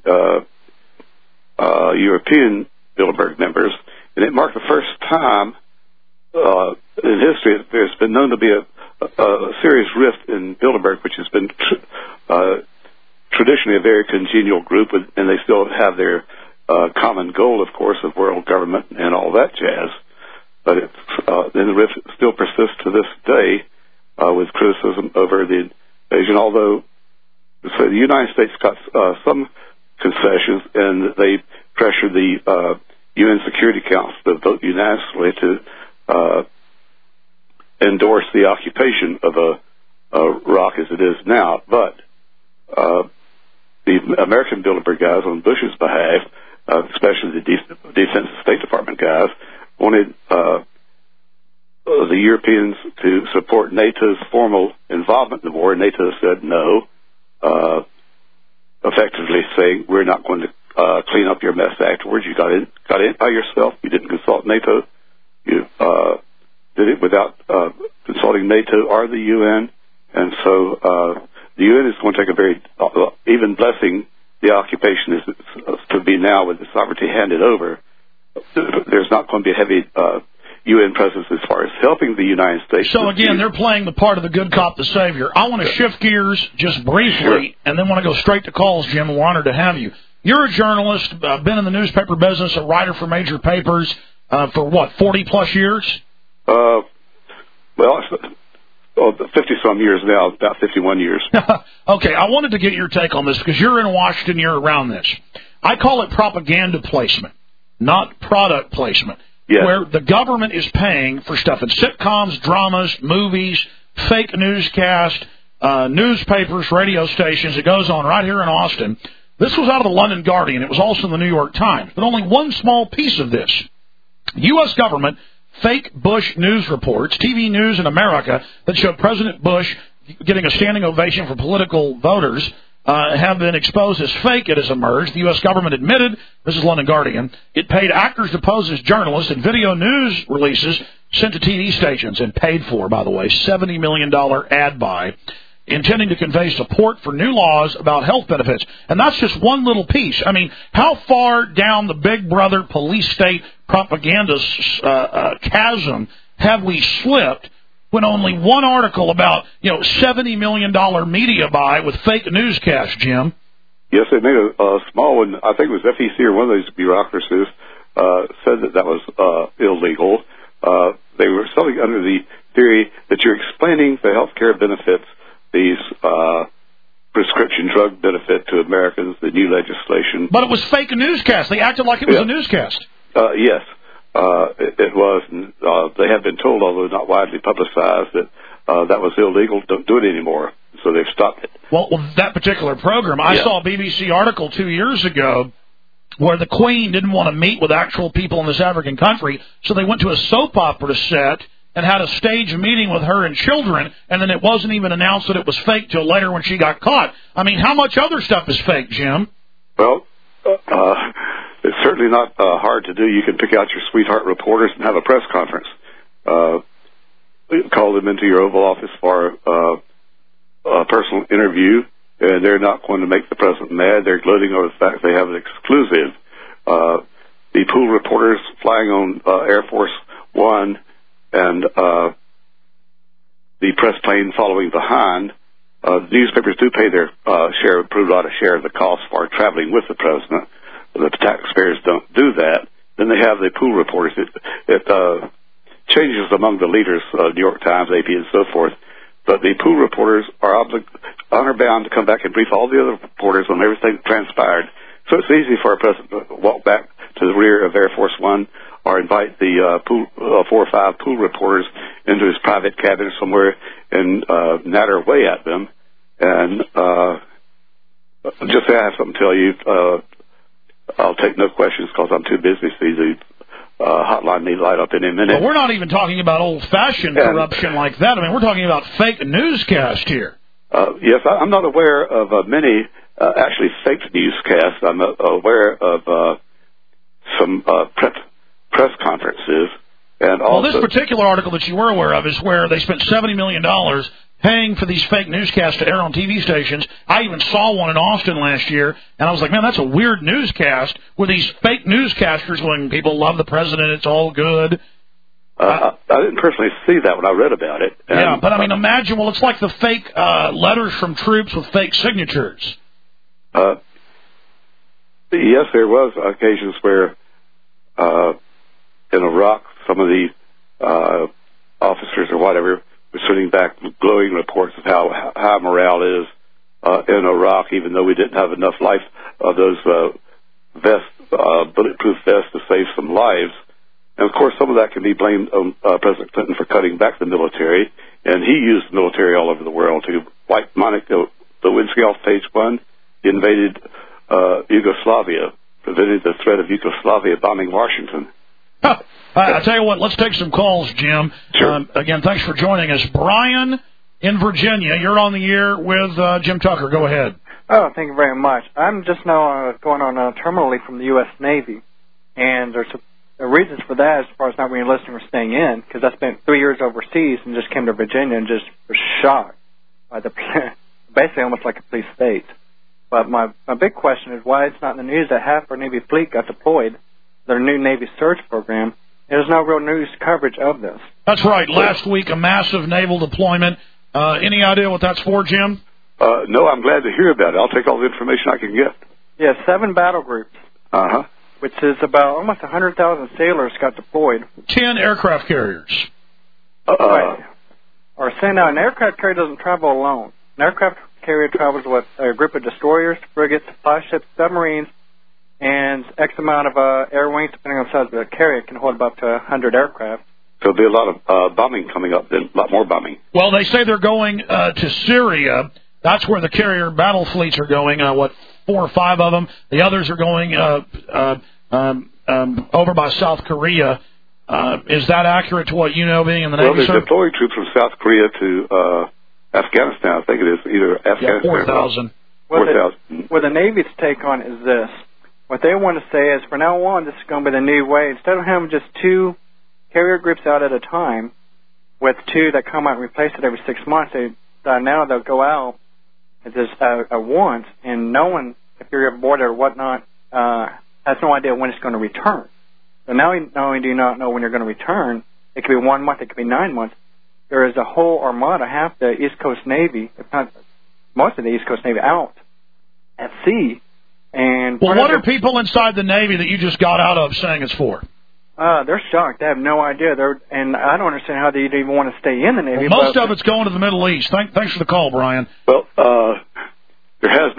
uh, uh, European Bilderberg members, and it marked the first time uh, in history that there's been known to be a, a, a serious rift in Bilderberg, which has been tr- uh, traditionally a very congenial group, and they still have their uh, common goal, of course, of world government and all that jazz. But it's, uh, then the rift still persists to this day uh, with criticism over the invasion, although so the United States got uh, some concessions, and they pressured the uh, U N Security Council to vote unanimously to uh, endorse the occupation of uh, Iraq as it is now. But uh, the American Bilderberg guys on Bush's behalf, uh, especially the De- Defense and State Department guys, wanted uh, the Europeans to support NATO's formal involvement in the war. NATO said no, uh, effectively saying we're not going to uh, clean up your mess afterwards. You got in, got in by yourself. You didn't consult NATO. You uh, did it without uh, consulting NATO or the U N, and so uh, the U N is going to take a very, uh, even blessing the occupation as it's to be now with the sovereignty handed over, there's not going to be a heavy uh, U N presence as far as helping the United States. So, again, they're playing the part of the good cop, the savior. I want to shift gears just briefly, sure. and then want to go straight to calls, Jim. We're honored to have you. You're a journalist, uh, been in the newspaper business, a writer for major papers uh, for, what, forty-plus years? Uh, well, oh, fifty-some years now, about fifty-one years. Okay, I wanted to get your take on this because you're in Washington, you're around this. I call it propaganda placement, not product placement, yes. where the government is paying for stuff in sitcoms, dramas, movies, fake newscast, uh, newspapers, radio stations. It goes on right here in Austin. This was out of the London Guardian. It was also in the New York Times. But only one small piece of this. U S government fake Bush news reports, T V news in America that showed President Bush getting a standing ovation from political voters uh, have been exposed as fake, it has emerged. The U S government admitted, this is London Guardian, it paid actors to pose as journalists in video news releases sent to T V stations and paid for, by the way, seventy million dollars ad buy, intending to convey support for new laws about health benefits. And that's just one little piece. I mean, how far down the Big Brother police state propaganda uh, uh, chasm have we slipped when only one article about, you know, seventy million dollars media buy with fake newscasts, Jim? Yes, they made a, a small one. I think it was F E C or one of those bureaucracies uh, said that that was uh, illegal. Uh, they were selling under the theory that you're explaining the health care benefits these uh, prescription drug benefit to Americans, the new legislation. But it was fake newscast. They acted like it was yeah. a newscast. Uh, yes, uh, it, it was. And, uh, they have been told, although not widely publicized, that uh, that was illegal. Don't do it anymore. So they've stopped it. Well, well that particular program, I yeah. saw a B B C article two years ago where the Queen didn't want to meet with actual people in this African country, so they went to a soap opera set and had a stage meeting with her and children, and then it wasn't even announced that it was fake till later when she got caught. I mean, how much other stuff is fake, Jim? Well, uh, it's certainly not uh, hard to do. You can pick out your sweetheart reporters and have a press conference. Uh, call them into your Oval Office for uh, a personal interview, and they're not going to make the president mad. They're gloating over the fact they have an exclusive. Uh, the pool reporters flying on uh, Air Force One and uh, the press plane following behind, uh, newspapers do pay their uh, share, pro rata share of the cost for traveling with the president. The taxpayers don't do that. Then they have the pool reporters. It, it uh, changes among the leaders, uh, New York Times, A P, and so forth. But the pool reporters are oblig- honor-bound to come back and brief all the other reporters on everything that transpired. So it's easy for a president to walk back to the rear of Air Force One or invite the uh, pool, uh, four or five pool reporters into his private cabin somewhere and uh, natter away at them. And uh, just say I have something to tell you. Uh, I'll take no questions because I'm too busy to see the uh, hotline may light up in a minute. But we're not even talking about old-fashioned and, corruption like that. I mean, we're talking about fake newscast here. Uh, yes, I, I'm not aware of uh, many uh, actually fake newscasts. I'm uh, aware of uh, some uh, prep, press conferences. And also, well, this particular article that you were aware of is where they spent seventy million dollars paying for these fake newscasts to air on T V stations. I even saw one in Austin last year, and I was like, man, that's a weird newscast with these fake newscasters going, people love the president, it's all good. Uh, uh, I didn't personally see that when I read about it. And, yeah, but I mean, imagine, well, it's like the fake uh, letters from troops with fake signatures. Uh, yes, there was occasions where uh, in Iraq, some of the uh, officers or whatever were sending back glowing reports of how high morale is uh, in Iraq, even though we didn't have enough life of those uh, vests, uh, bulletproof vests to save some lives. And, of course, some of that can be blamed on uh, President Clinton for cutting back the military, and he used the military all over the world to wipe Monica Lewinsky off page one. He invaded uh, Yugoslavia, prevented the threat of Yugoslavia bombing Washington. Huh. I, I tell you what, let's take some calls, Jim. Sure. Um, again, thanks for joining us. Brian in Virginia, you're on the air with uh, Jim Tucker. Go ahead. Oh, thank you very much. I'm just now uh, going on a terminal leave from the U S Navy, and there's a The reasons for that, as far as not re-enlisting or staying in, because I spent three years overseas and just came to Virginia and just was shocked by the, basically almost like a police state. But my, my big question is why it's not in the news that half our Navy fleet got deployed, their new Navy search program. There's no real news coverage of this. That's right. Last week, a massive naval deployment. Uh, any idea what that's for, Jim? Uh, no, I'm glad to hear about it. I'll take all the information I can get. Yeah, seven battle groups. Uh-huh. Which is about almost one hundred thousand sailors got deployed. Ten aircraft carriers. Uh, right. Or say now, an aircraft carrier doesn't travel alone. An aircraft carrier travels with a group of destroyers, frigates, supply ships, submarines, and X amount of uh, air wings, depending on the size of the carrier, it can hold up to one hundred aircraft. So there'll be a lot of uh, bombing coming up, then, a lot more bombing. Well, they say they're going uh, to Syria. That's where the carrier battle fleets are going, uh, what, four or five of them. The others are going uh, uh, um, um, over by South Korea. Uh, is that accurate to what you know, being in the Navy, Well, they're sir? deploying troops from South Korea to uh, Afghanistan. I think it is either Afghanistan yeah, four thousand. What, the, what the Navy's take on is this. What they want to say is, from now on, this is going to be the new way. Instead of having just two carrier groups out at a time, with two that come out and replace it every six months, they uh, now they'll go out at this uh, at once, and no one, if you're aboard or whatnot, uh, has no idea when it's going to return. So now, not only do you not know when you're going to return, it could be one month, it could be nine months. There is a whole armada, half the East Coast Navy, if not most of the East Coast Navy, out at sea. And well, what are people inside the Navy that you just got out of saying it's for? Uh, they're shocked. They have no idea. They're, and I don't understand how they even want to stay in the Navy. Well, most but, of it's going to the Middle East. Thank, thanks for the call, Brian. Well, uh,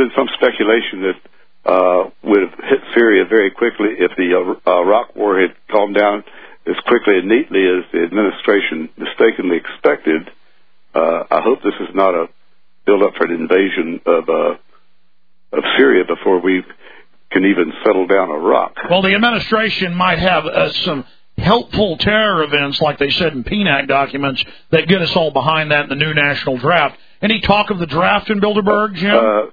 been some speculation that uh, would have hit Syria very quickly if the uh, Iraq war had calmed down as quickly and neatly as the administration mistakenly expected. Uh, I hope this is not a build-up for an invasion of uh, of Syria before we can even settle down Iraq. Well, the administration might have uh, some helpful terror events, like they said in P N A C documents, that get us all behind that in the new national draft. Any talk of the draft in Bilderberg, Jim? Uh,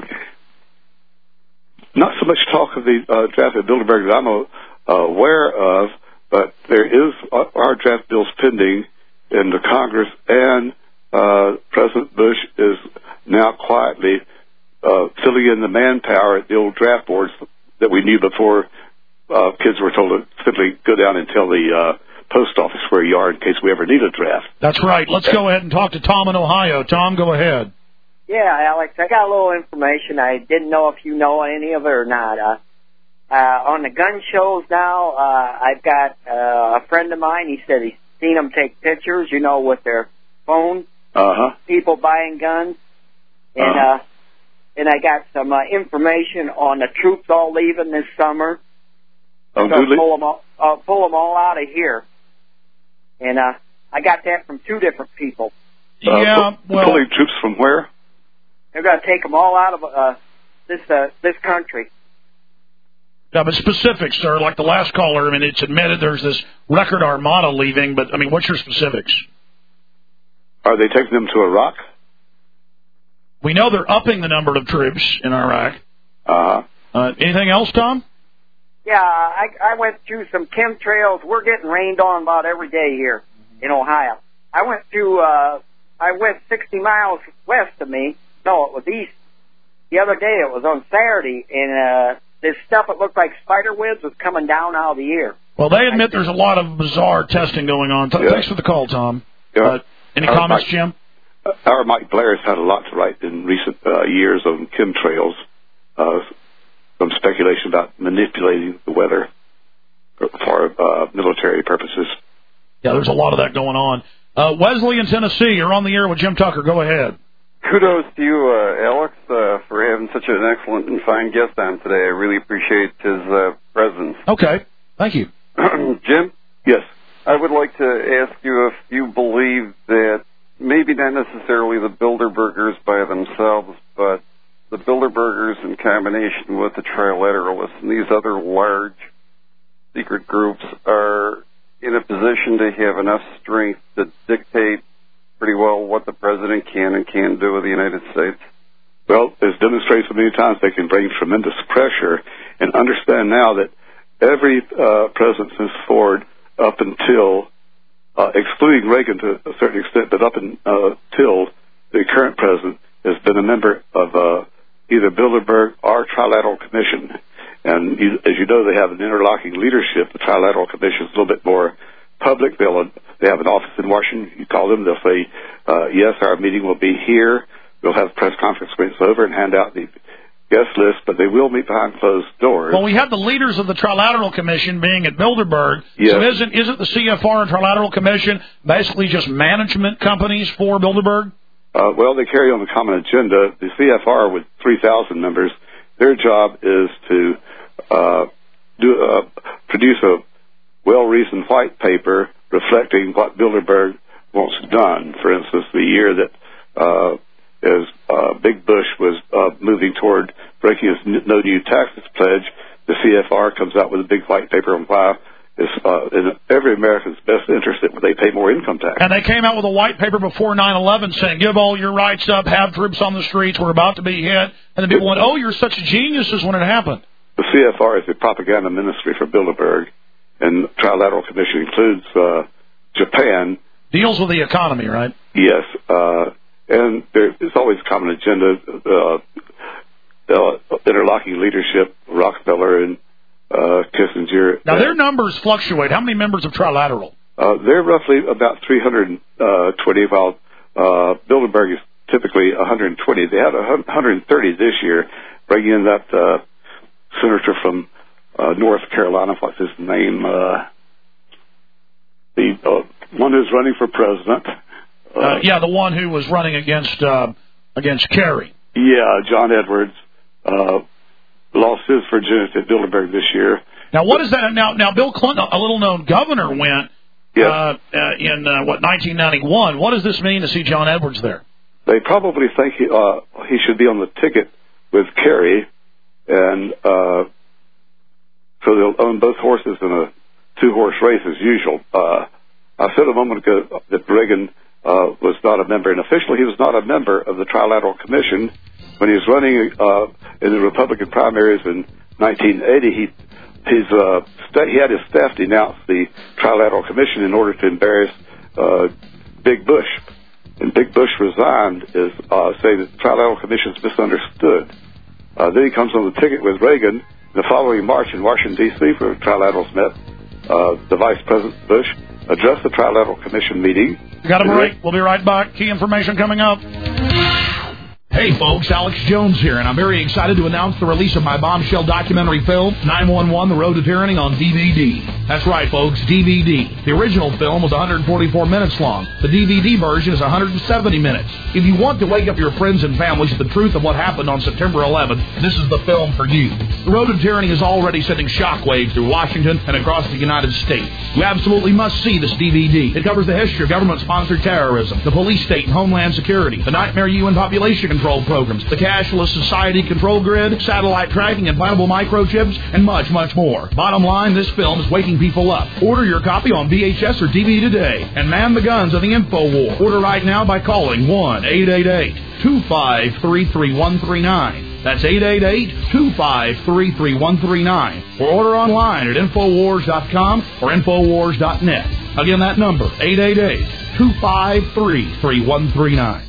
not so much talk of the uh, draft at Bilderberg that I'm uh, aware of, but there is uh, our draft bills pending in the Congress, and uh, President Bush is now quietly uh, filling in the manpower at the old draft boards that we knew before. Uh, kids were told to simply go down and tell the uh, post office where you are in case we ever need a draft. That's right. Let's go ahead and talk to Tom in Ohio. Tom, go ahead. Yeah, Alex, I got a little information. I didn't know if you know any of it or not. Uh, uh, on the gun shows now, uh, I've got uh, a friend of mine. He said he's seen them take pictures, you know, with their phones. Uh-huh. People buying guns. And, uh-huh. uh, and I got some uh, information on the troops all leaving this summer. Oh, so pull them all, uh, pull them all out of here. And uh, I got that from two different people. Uh, yeah, well, pulling troops from where? They're going to take them all out of uh, this uh, this country. Yeah, but specifics, sir, like the last caller, I mean, it's admitted there's this record armada leaving, but, I mean, what's your specifics? Are they taking them to Iraq? We know they're upping the number of troops in Iraq. Uh-huh. Uh, anything else, Tom? Yeah, I, I went through some chemtrails. We're getting rained on about every day here in Ohio. I went through, uh, I went sixty miles west of me. No, it was east. The other day, it was on Saturday, and uh, this stuff that looked like spider webs was coming down out of the air. Well, they admit there's a lot of bizarre testing going on. Th- yeah. Thanks for the call, Tom. Yeah. Uh, any our comments, Mike, Jim? Uh, our Mike Blair has had a lot to write in recent uh, years on chemtrails. Uh, some speculation about manipulating the weather for uh, military purposes. Yeah, there's a lot of that going on. Uh, Wesley in Tennessee, you're on the air with Jim Tucker. Go ahead. Kudos to you, uh, Alex, uh, for having such an excellent and fine guest on today. I really appreciate his uh, presence. Okay. Thank you. Jim? Yes. I would like to ask you if you believe that maybe not necessarily the Bilderbergers by themselves, but the Bilderbergers in combination with the Trilateralists and these other large secret groups are in a position to have enough strength to dictate pretty well what the president can and can't do with the United States? Well, as demonstrated so many times, they can bring tremendous pressure, and understand now that every uh, president since Ford up until, uh, excluding Reagan to a certain extent, but up until uh, the current president has been a member of uh, either Bilderberg or Trilateral Commission. And you, as you know, they have an interlocking leadership. The Trilateral Commission is a little bit more public. They'll, they have an office in Washington. You call them, they'll say, uh, yes, our meeting will be here. We'll have a press conference when it's over and hand out the guest list, but they will meet behind closed doors. Well, we have the leaders of the Trilateral Commission being at Bilderberg. Yes. So isn't, isn't the C F R and Trilateral Commission basically just management companies for Bilderberg? Uh, well, they carry on the common agenda. The C F R, with three thousand members, their job is to uh, do uh, produce a well-reasoned white paper reflecting what Bilderberg wants done. For instance, the year that uh, as uh, Big Bush was uh, moving toward breaking his no new taxes pledge, the C F R comes out with a big white paper on why it's uh, in every American's best interest that they pay more income tax. And they came out with a white paper before nine eleven saying, give all your rights up, have troops on the streets, we're about to be hit. And then people went, oh, you're such geniuses when it happened. The C F R is the propaganda ministry for Bilderberg, and the Trilateral Commission includes uh, Japan. Deals with the economy, right? Yes. Uh, and there is always a common agenda, uh, uh, interlocking leadership, Rockefeller and uh, Kissinger. Now, their numbers fluctuate. How many members of Trilateral? Uh, they're roughly about three hundred twenty, while uh, Bilderberg is typically one hundred twenty. They had one hundred thirty this year, bringing in that uh, senator from uh, North Carolina. What's his name? Uh, the uh, one who's running for president. Uh, uh, yeah, the one who was running against uh, against Kerry. Yeah, John Edwards uh, lost his virginity at Bilderberg this year. Now, what is that? Now, now, Bill Clinton, a little-known governor, went yes. uh, uh, in, uh, what, nineteen ninety-one. What does this mean to see John Edwards there? They probably think he, uh, he should be on the ticket with Kerry, and uh, so they'll own both horses in a two-horse race as usual. Uh, I said a moment ago that Reagan uh, was not a member, and officially he was not a member of the Trilateral Commission. When he was running uh, in the Republican primaries in nineteen eighty, he his uh, sta- he had his staff denounce the Trilateral Commission in order to embarrass uh, Big Bush. And Big Bush resigned, is uh, saying that the Trilateral Commission is misunderstood. Uh, then he comes on the ticket with Reagan. The following March in Washington, D C, where Trilaterals met, uh, the Vice President Bush addressed the Trilateral Commission meeting. We got a break. We'll be right back. Key information coming up. Hey, folks, Alex Jones here, and I'm very excited to announce the release of my bombshell documentary film, nine one one, The Road to Tyranny, on D V D. That's right, folks, D V D. The original film was one hundred forty-four minutes long. The D V D version is one hundred seventy minutes. If you want to wake up your friends and families to the truth of what happened on September eleventh, this is the film for you. The Road to Tyranny is already sending shockwaves through Washington and across the United States. You absolutely must see this D V D. It covers the history of government-sponsored terrorism, the police state and homeland security, the nightmare U N population control programs, the cashless society control grid, satellite tracking, implantable microchips, and much, much more. Bottom line, this film is waking people up. Order your copy on V H S or D V D today and man the guns of the info war. Order right now by calling one eight eight eight, two five three, three one three nine. That's eight eight eight, two five three, three one three nine. Or order online at infowars dot com or infowars dot net. Again, that number, eight eight eight, two five three, three one three nine.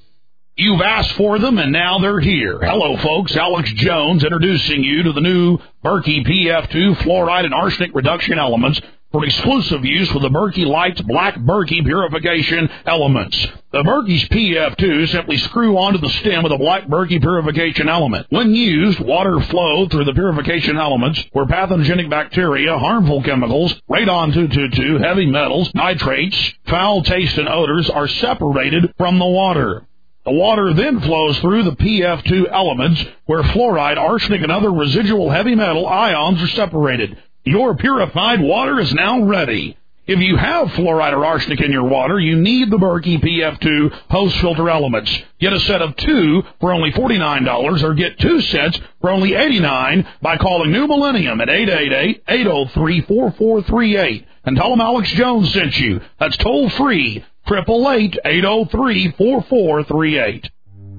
You've asked for them, and now they're here. Hello, folks. Alex Jones introducing you to the new Berkey P F two fluoride and arsenic reduction elements for exclusive use with the Berkey Lights Black Berkey purification elements. The Berkey's P F two simply screw onto the stem with a Black Berkey purification element. When used, water flow through the purification elements where pathogenic bacteria, harmful chemicals, radon two twenty-two, heavy metals, nitrates, foul taste, and odors are separated from the water. The water then flows through the P F two elements where fluoride, arsenic, and other residual heavy metal ions are separated. Your purified water is now ready. If you have fluoride or arsenic in your water, you need the Berkey P F two post-filter elements. Get a set of two for only forty-nine dollars or get two sets for only eighty-nine dollars by calling New Millennium at eight eight eight, eight oh three, four four three eight and tell them Alex Jones sent you. That's toll-free, eight eight eight, eight oh three, four four three eight.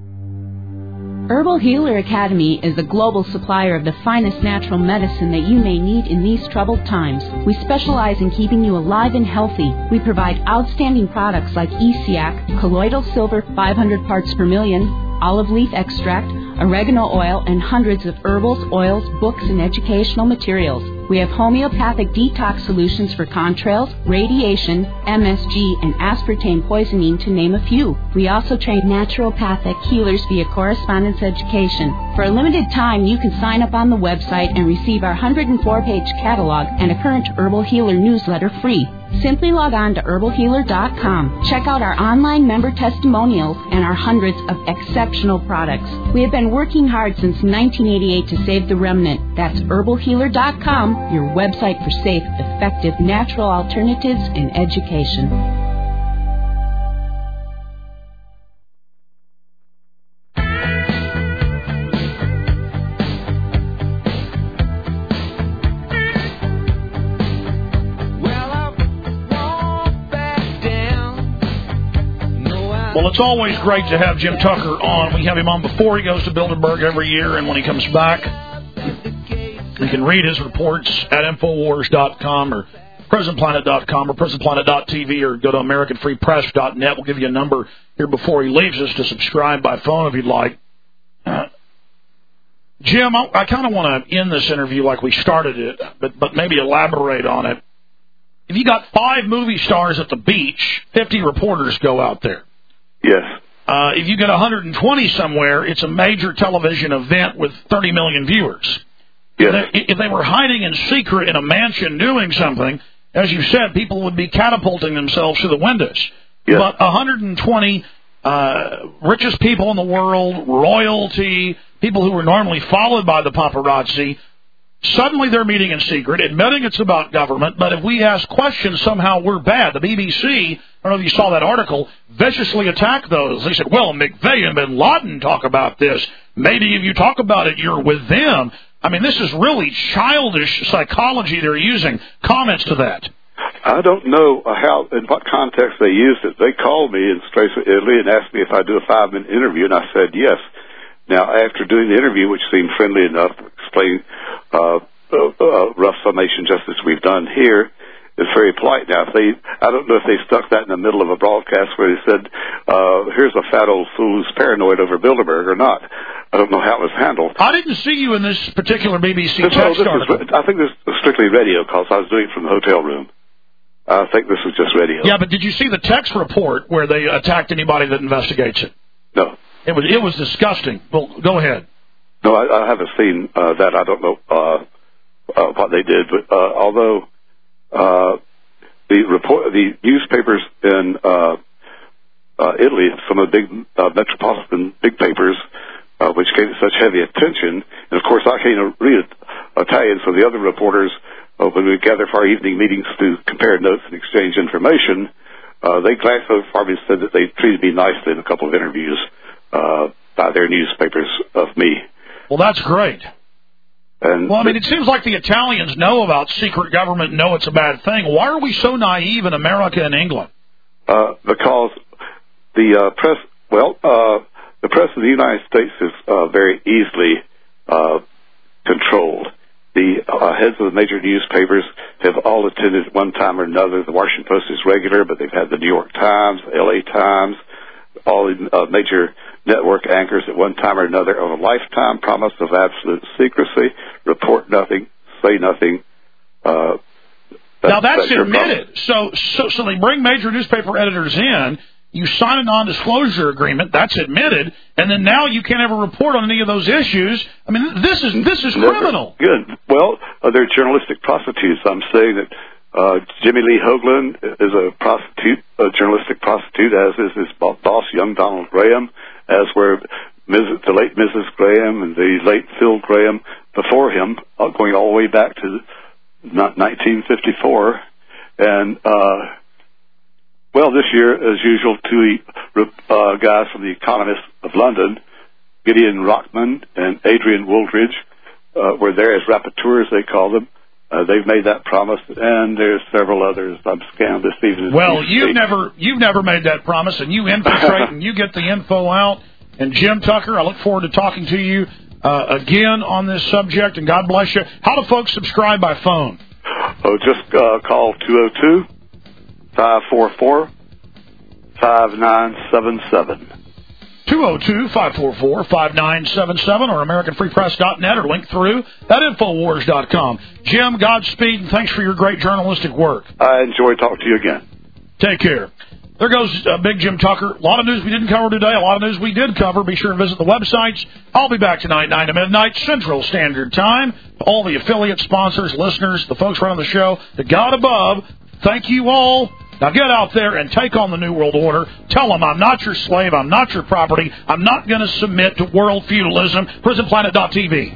Herbal Healer Academy is a global supplier of the finest natural medicine that you may need in these troubled times. We specialize in keeping you alive and healthy. We provide outstanding products like E C A C, colloidal silver five hundred parts per million, olive leaf extract, oregano oil, and hundreds of herbals, oils, books, and educational materials. We have homeopathic detox solutions for contrails, radiation, M S G, and aspartame poisoning, to name a few. We also train naturopathic healers via correspondence education. For a limited time, you can sign up on the website and receive our one hundred four page catalog and a current Herbal Healer newsletter free. Simply log on to herbal healer dot com. Check out our online member testimonials and our hundreds of exceptional products. We have been working hard since nineteen eighty-eight to save the remnant. That's herbal healer dot com, your website for safe, effective, natural alternatives in education. Well, it's always great to have Jim Tucker on. We have him on before he goes to Bilderberg every year, and when he comes back, you can read his reports at infowars dot com or present planet dot com or present planet dot t v or go to american free press dot net. We'll give you a number here before he leaves us to subscribe by phone if you'd like. Uh, Jim, I, I kind of want to end this interview like we started it, but, but maybe elaborate on it. If you got five movie stars at the beach, fifty reporters go out there. Yes. Uh, if you get one hundred twenty somewhere, it's a major television event with thirty million viewers. Yes. If they, if they were hiding in secret in a mansion doing something, as you said, people would be catapulting themselves through the windows. Yes. But one hundred twenty uh, richest people in the world, royalty, people who were normally followed by the paparazzi. Suddenly they're meeting in secret, admitting it's about government, but if we ask questions, somehow we're bad. The B B C, I don't know if you saw that article, viciously attacked those. They said, well, McVeigh and bin Laden talk about this. Maybe if you talk about it, you're with them. I mean, this is really childish psychology they're using. Comments to that? I don't know how, in what context they used it. They called me in Strasbourg, Italy, and asked me if I'd do a five-minute interview, and I said yes. Now, after doing the interview, which seemed friendly enough, explain uh, a, a rough summation just as we've done here, it's very polite. Now, if they, I don't know if they stuck that in the middle of a broadcast where they said, uh, here's a fat old fool who's paranoid over Bilderberg or not. I don't know how it was handled. I didn't see you in this particular B B C no, text this article. Was, I think this was strictly radio because I was doing it from the hotel room. I think this was just radio. Yeah, but did you see the text report where they attacked anybody that investigates it? No. It was it was disgusting. Well, go ahead. No, I, I haven't seen uh, that. I don't know uh, uh, what they did, but uh, although uh, the report, the newspapers in uh, uh, Italy, some of the big uh, metropolitan big papers, uh, which gave it such heavy attention, and of course I can't read Italian, so the other reporters, uh, when we gather for our evening meetings to compare notes and exchange information, uh, they glanced over for me and said that they treated me nicely in a couple of interviews uh, by their newspapers of me. Well, that's great. And well, I mean, it seems like the Italians know about secret government, know it's a bad thing. Why are we so naive in America and England? Uh, because the uh, press, well, uh, the press of the United States is uh, very easily uh, controlled. The uh, heads of the major newspapers have all attended at one time or another. The Washington Post is regular, but they've had the New York Times, the L A Times, all the uh, major network anchors at one time or another on a lifetime promise of absolute secrecy, report nothing, say nothing. Uh, that's, now, that's, that's admitted. So, so, so they bring major newspaper editors in. You sign a non-disclosure agreement. That's admitted, and then now you can't ever report on any of those issues. I mean, this is this is Never. criminal. Good. Well, uh, they're journalistic prostitutes. I'm saying that uh, Jimmy Lee Hoagland is a prostitute, a journalistic prostitute, as is his boss, young Donald Graham, as were Missus the late Missus Graham and the late Phil Graham before him, uh, going all the way back to nineteen fifty-four, and. Uh, Well, this year, as usual, two uh, guys from The Economist of London, Gideon Rockman and Adrian Wooldridge, uh, were there as rapporteurs, they call them. Uh, they've made that promise, and there's several others. I'm scanned this evening. Well, you've never you've never made that promise, and you infiltrate and you get the info out. And Jim Tucker, I look forward to talking to you uh, again on this subject, and God bless you. How do folks subscribe by phone? Oh, just uh, call two oh two, five four four, five nine seven seven. two oh two, five four four, five nine seven seven or American Free Press dot net or link through at Infowars dot com. Jim, Godspeed, and thanks for your great journalistic work. I enjoy talking to you again. Take care. There goes uh, Big Jim Tucker. A lot of news we didn't cover today, a lot of news we did cover. Be sure to visit the websites. I'll be back tonight, nine to midnight, Central Standard Time. All the affiliate sponsors, listeners, the folks running the show, the God above, thank you all. Now get out there and take on the New World Order. Tell them I'm not your slave. I'm not your property. I'm not going to submit to world feudalism. prison planet dot t v.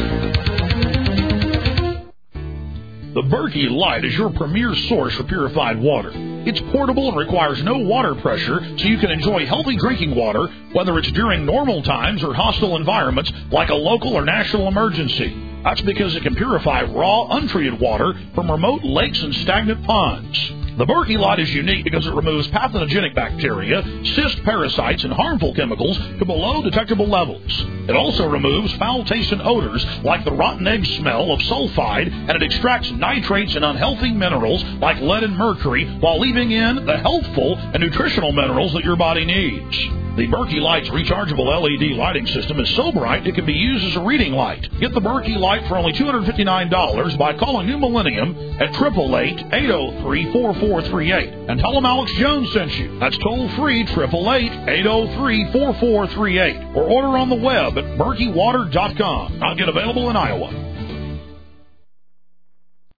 The Berkey Light is your premier source for purified water. It's portable and requires no water pressure, so you can enjoy healthy drinking water, whether it's during normal times or hostile environments like a local or national emergency. That's because it can purify raw, untreated water from remote lakes and stagnant ponds. The Berkey Light is unique because it removes pathogenic bacteria, cyst parasites, and harmful chemicals to below detectable levels. It also removes foul taste and odors like the rotten egg smell of sulfide, and it extracts nitrates and unhealthy minerals like lead and mercury while leaving in the healthful and nutritional minerals that your body needs. The Berkey Light's rechargeable L E D lighting system is so bright it can be used as a reading light. Get the Berkey Light for only two hundred fifty-nine dollars by calling New Millennium at eight eight eight, eight oh three, four four three eight. And tell them Alex Jones sent you. That's toll-free, eight eight eight, eight oh three, four four three eight. Or order on the web at berkey water dot com. Not yet available in Iowa.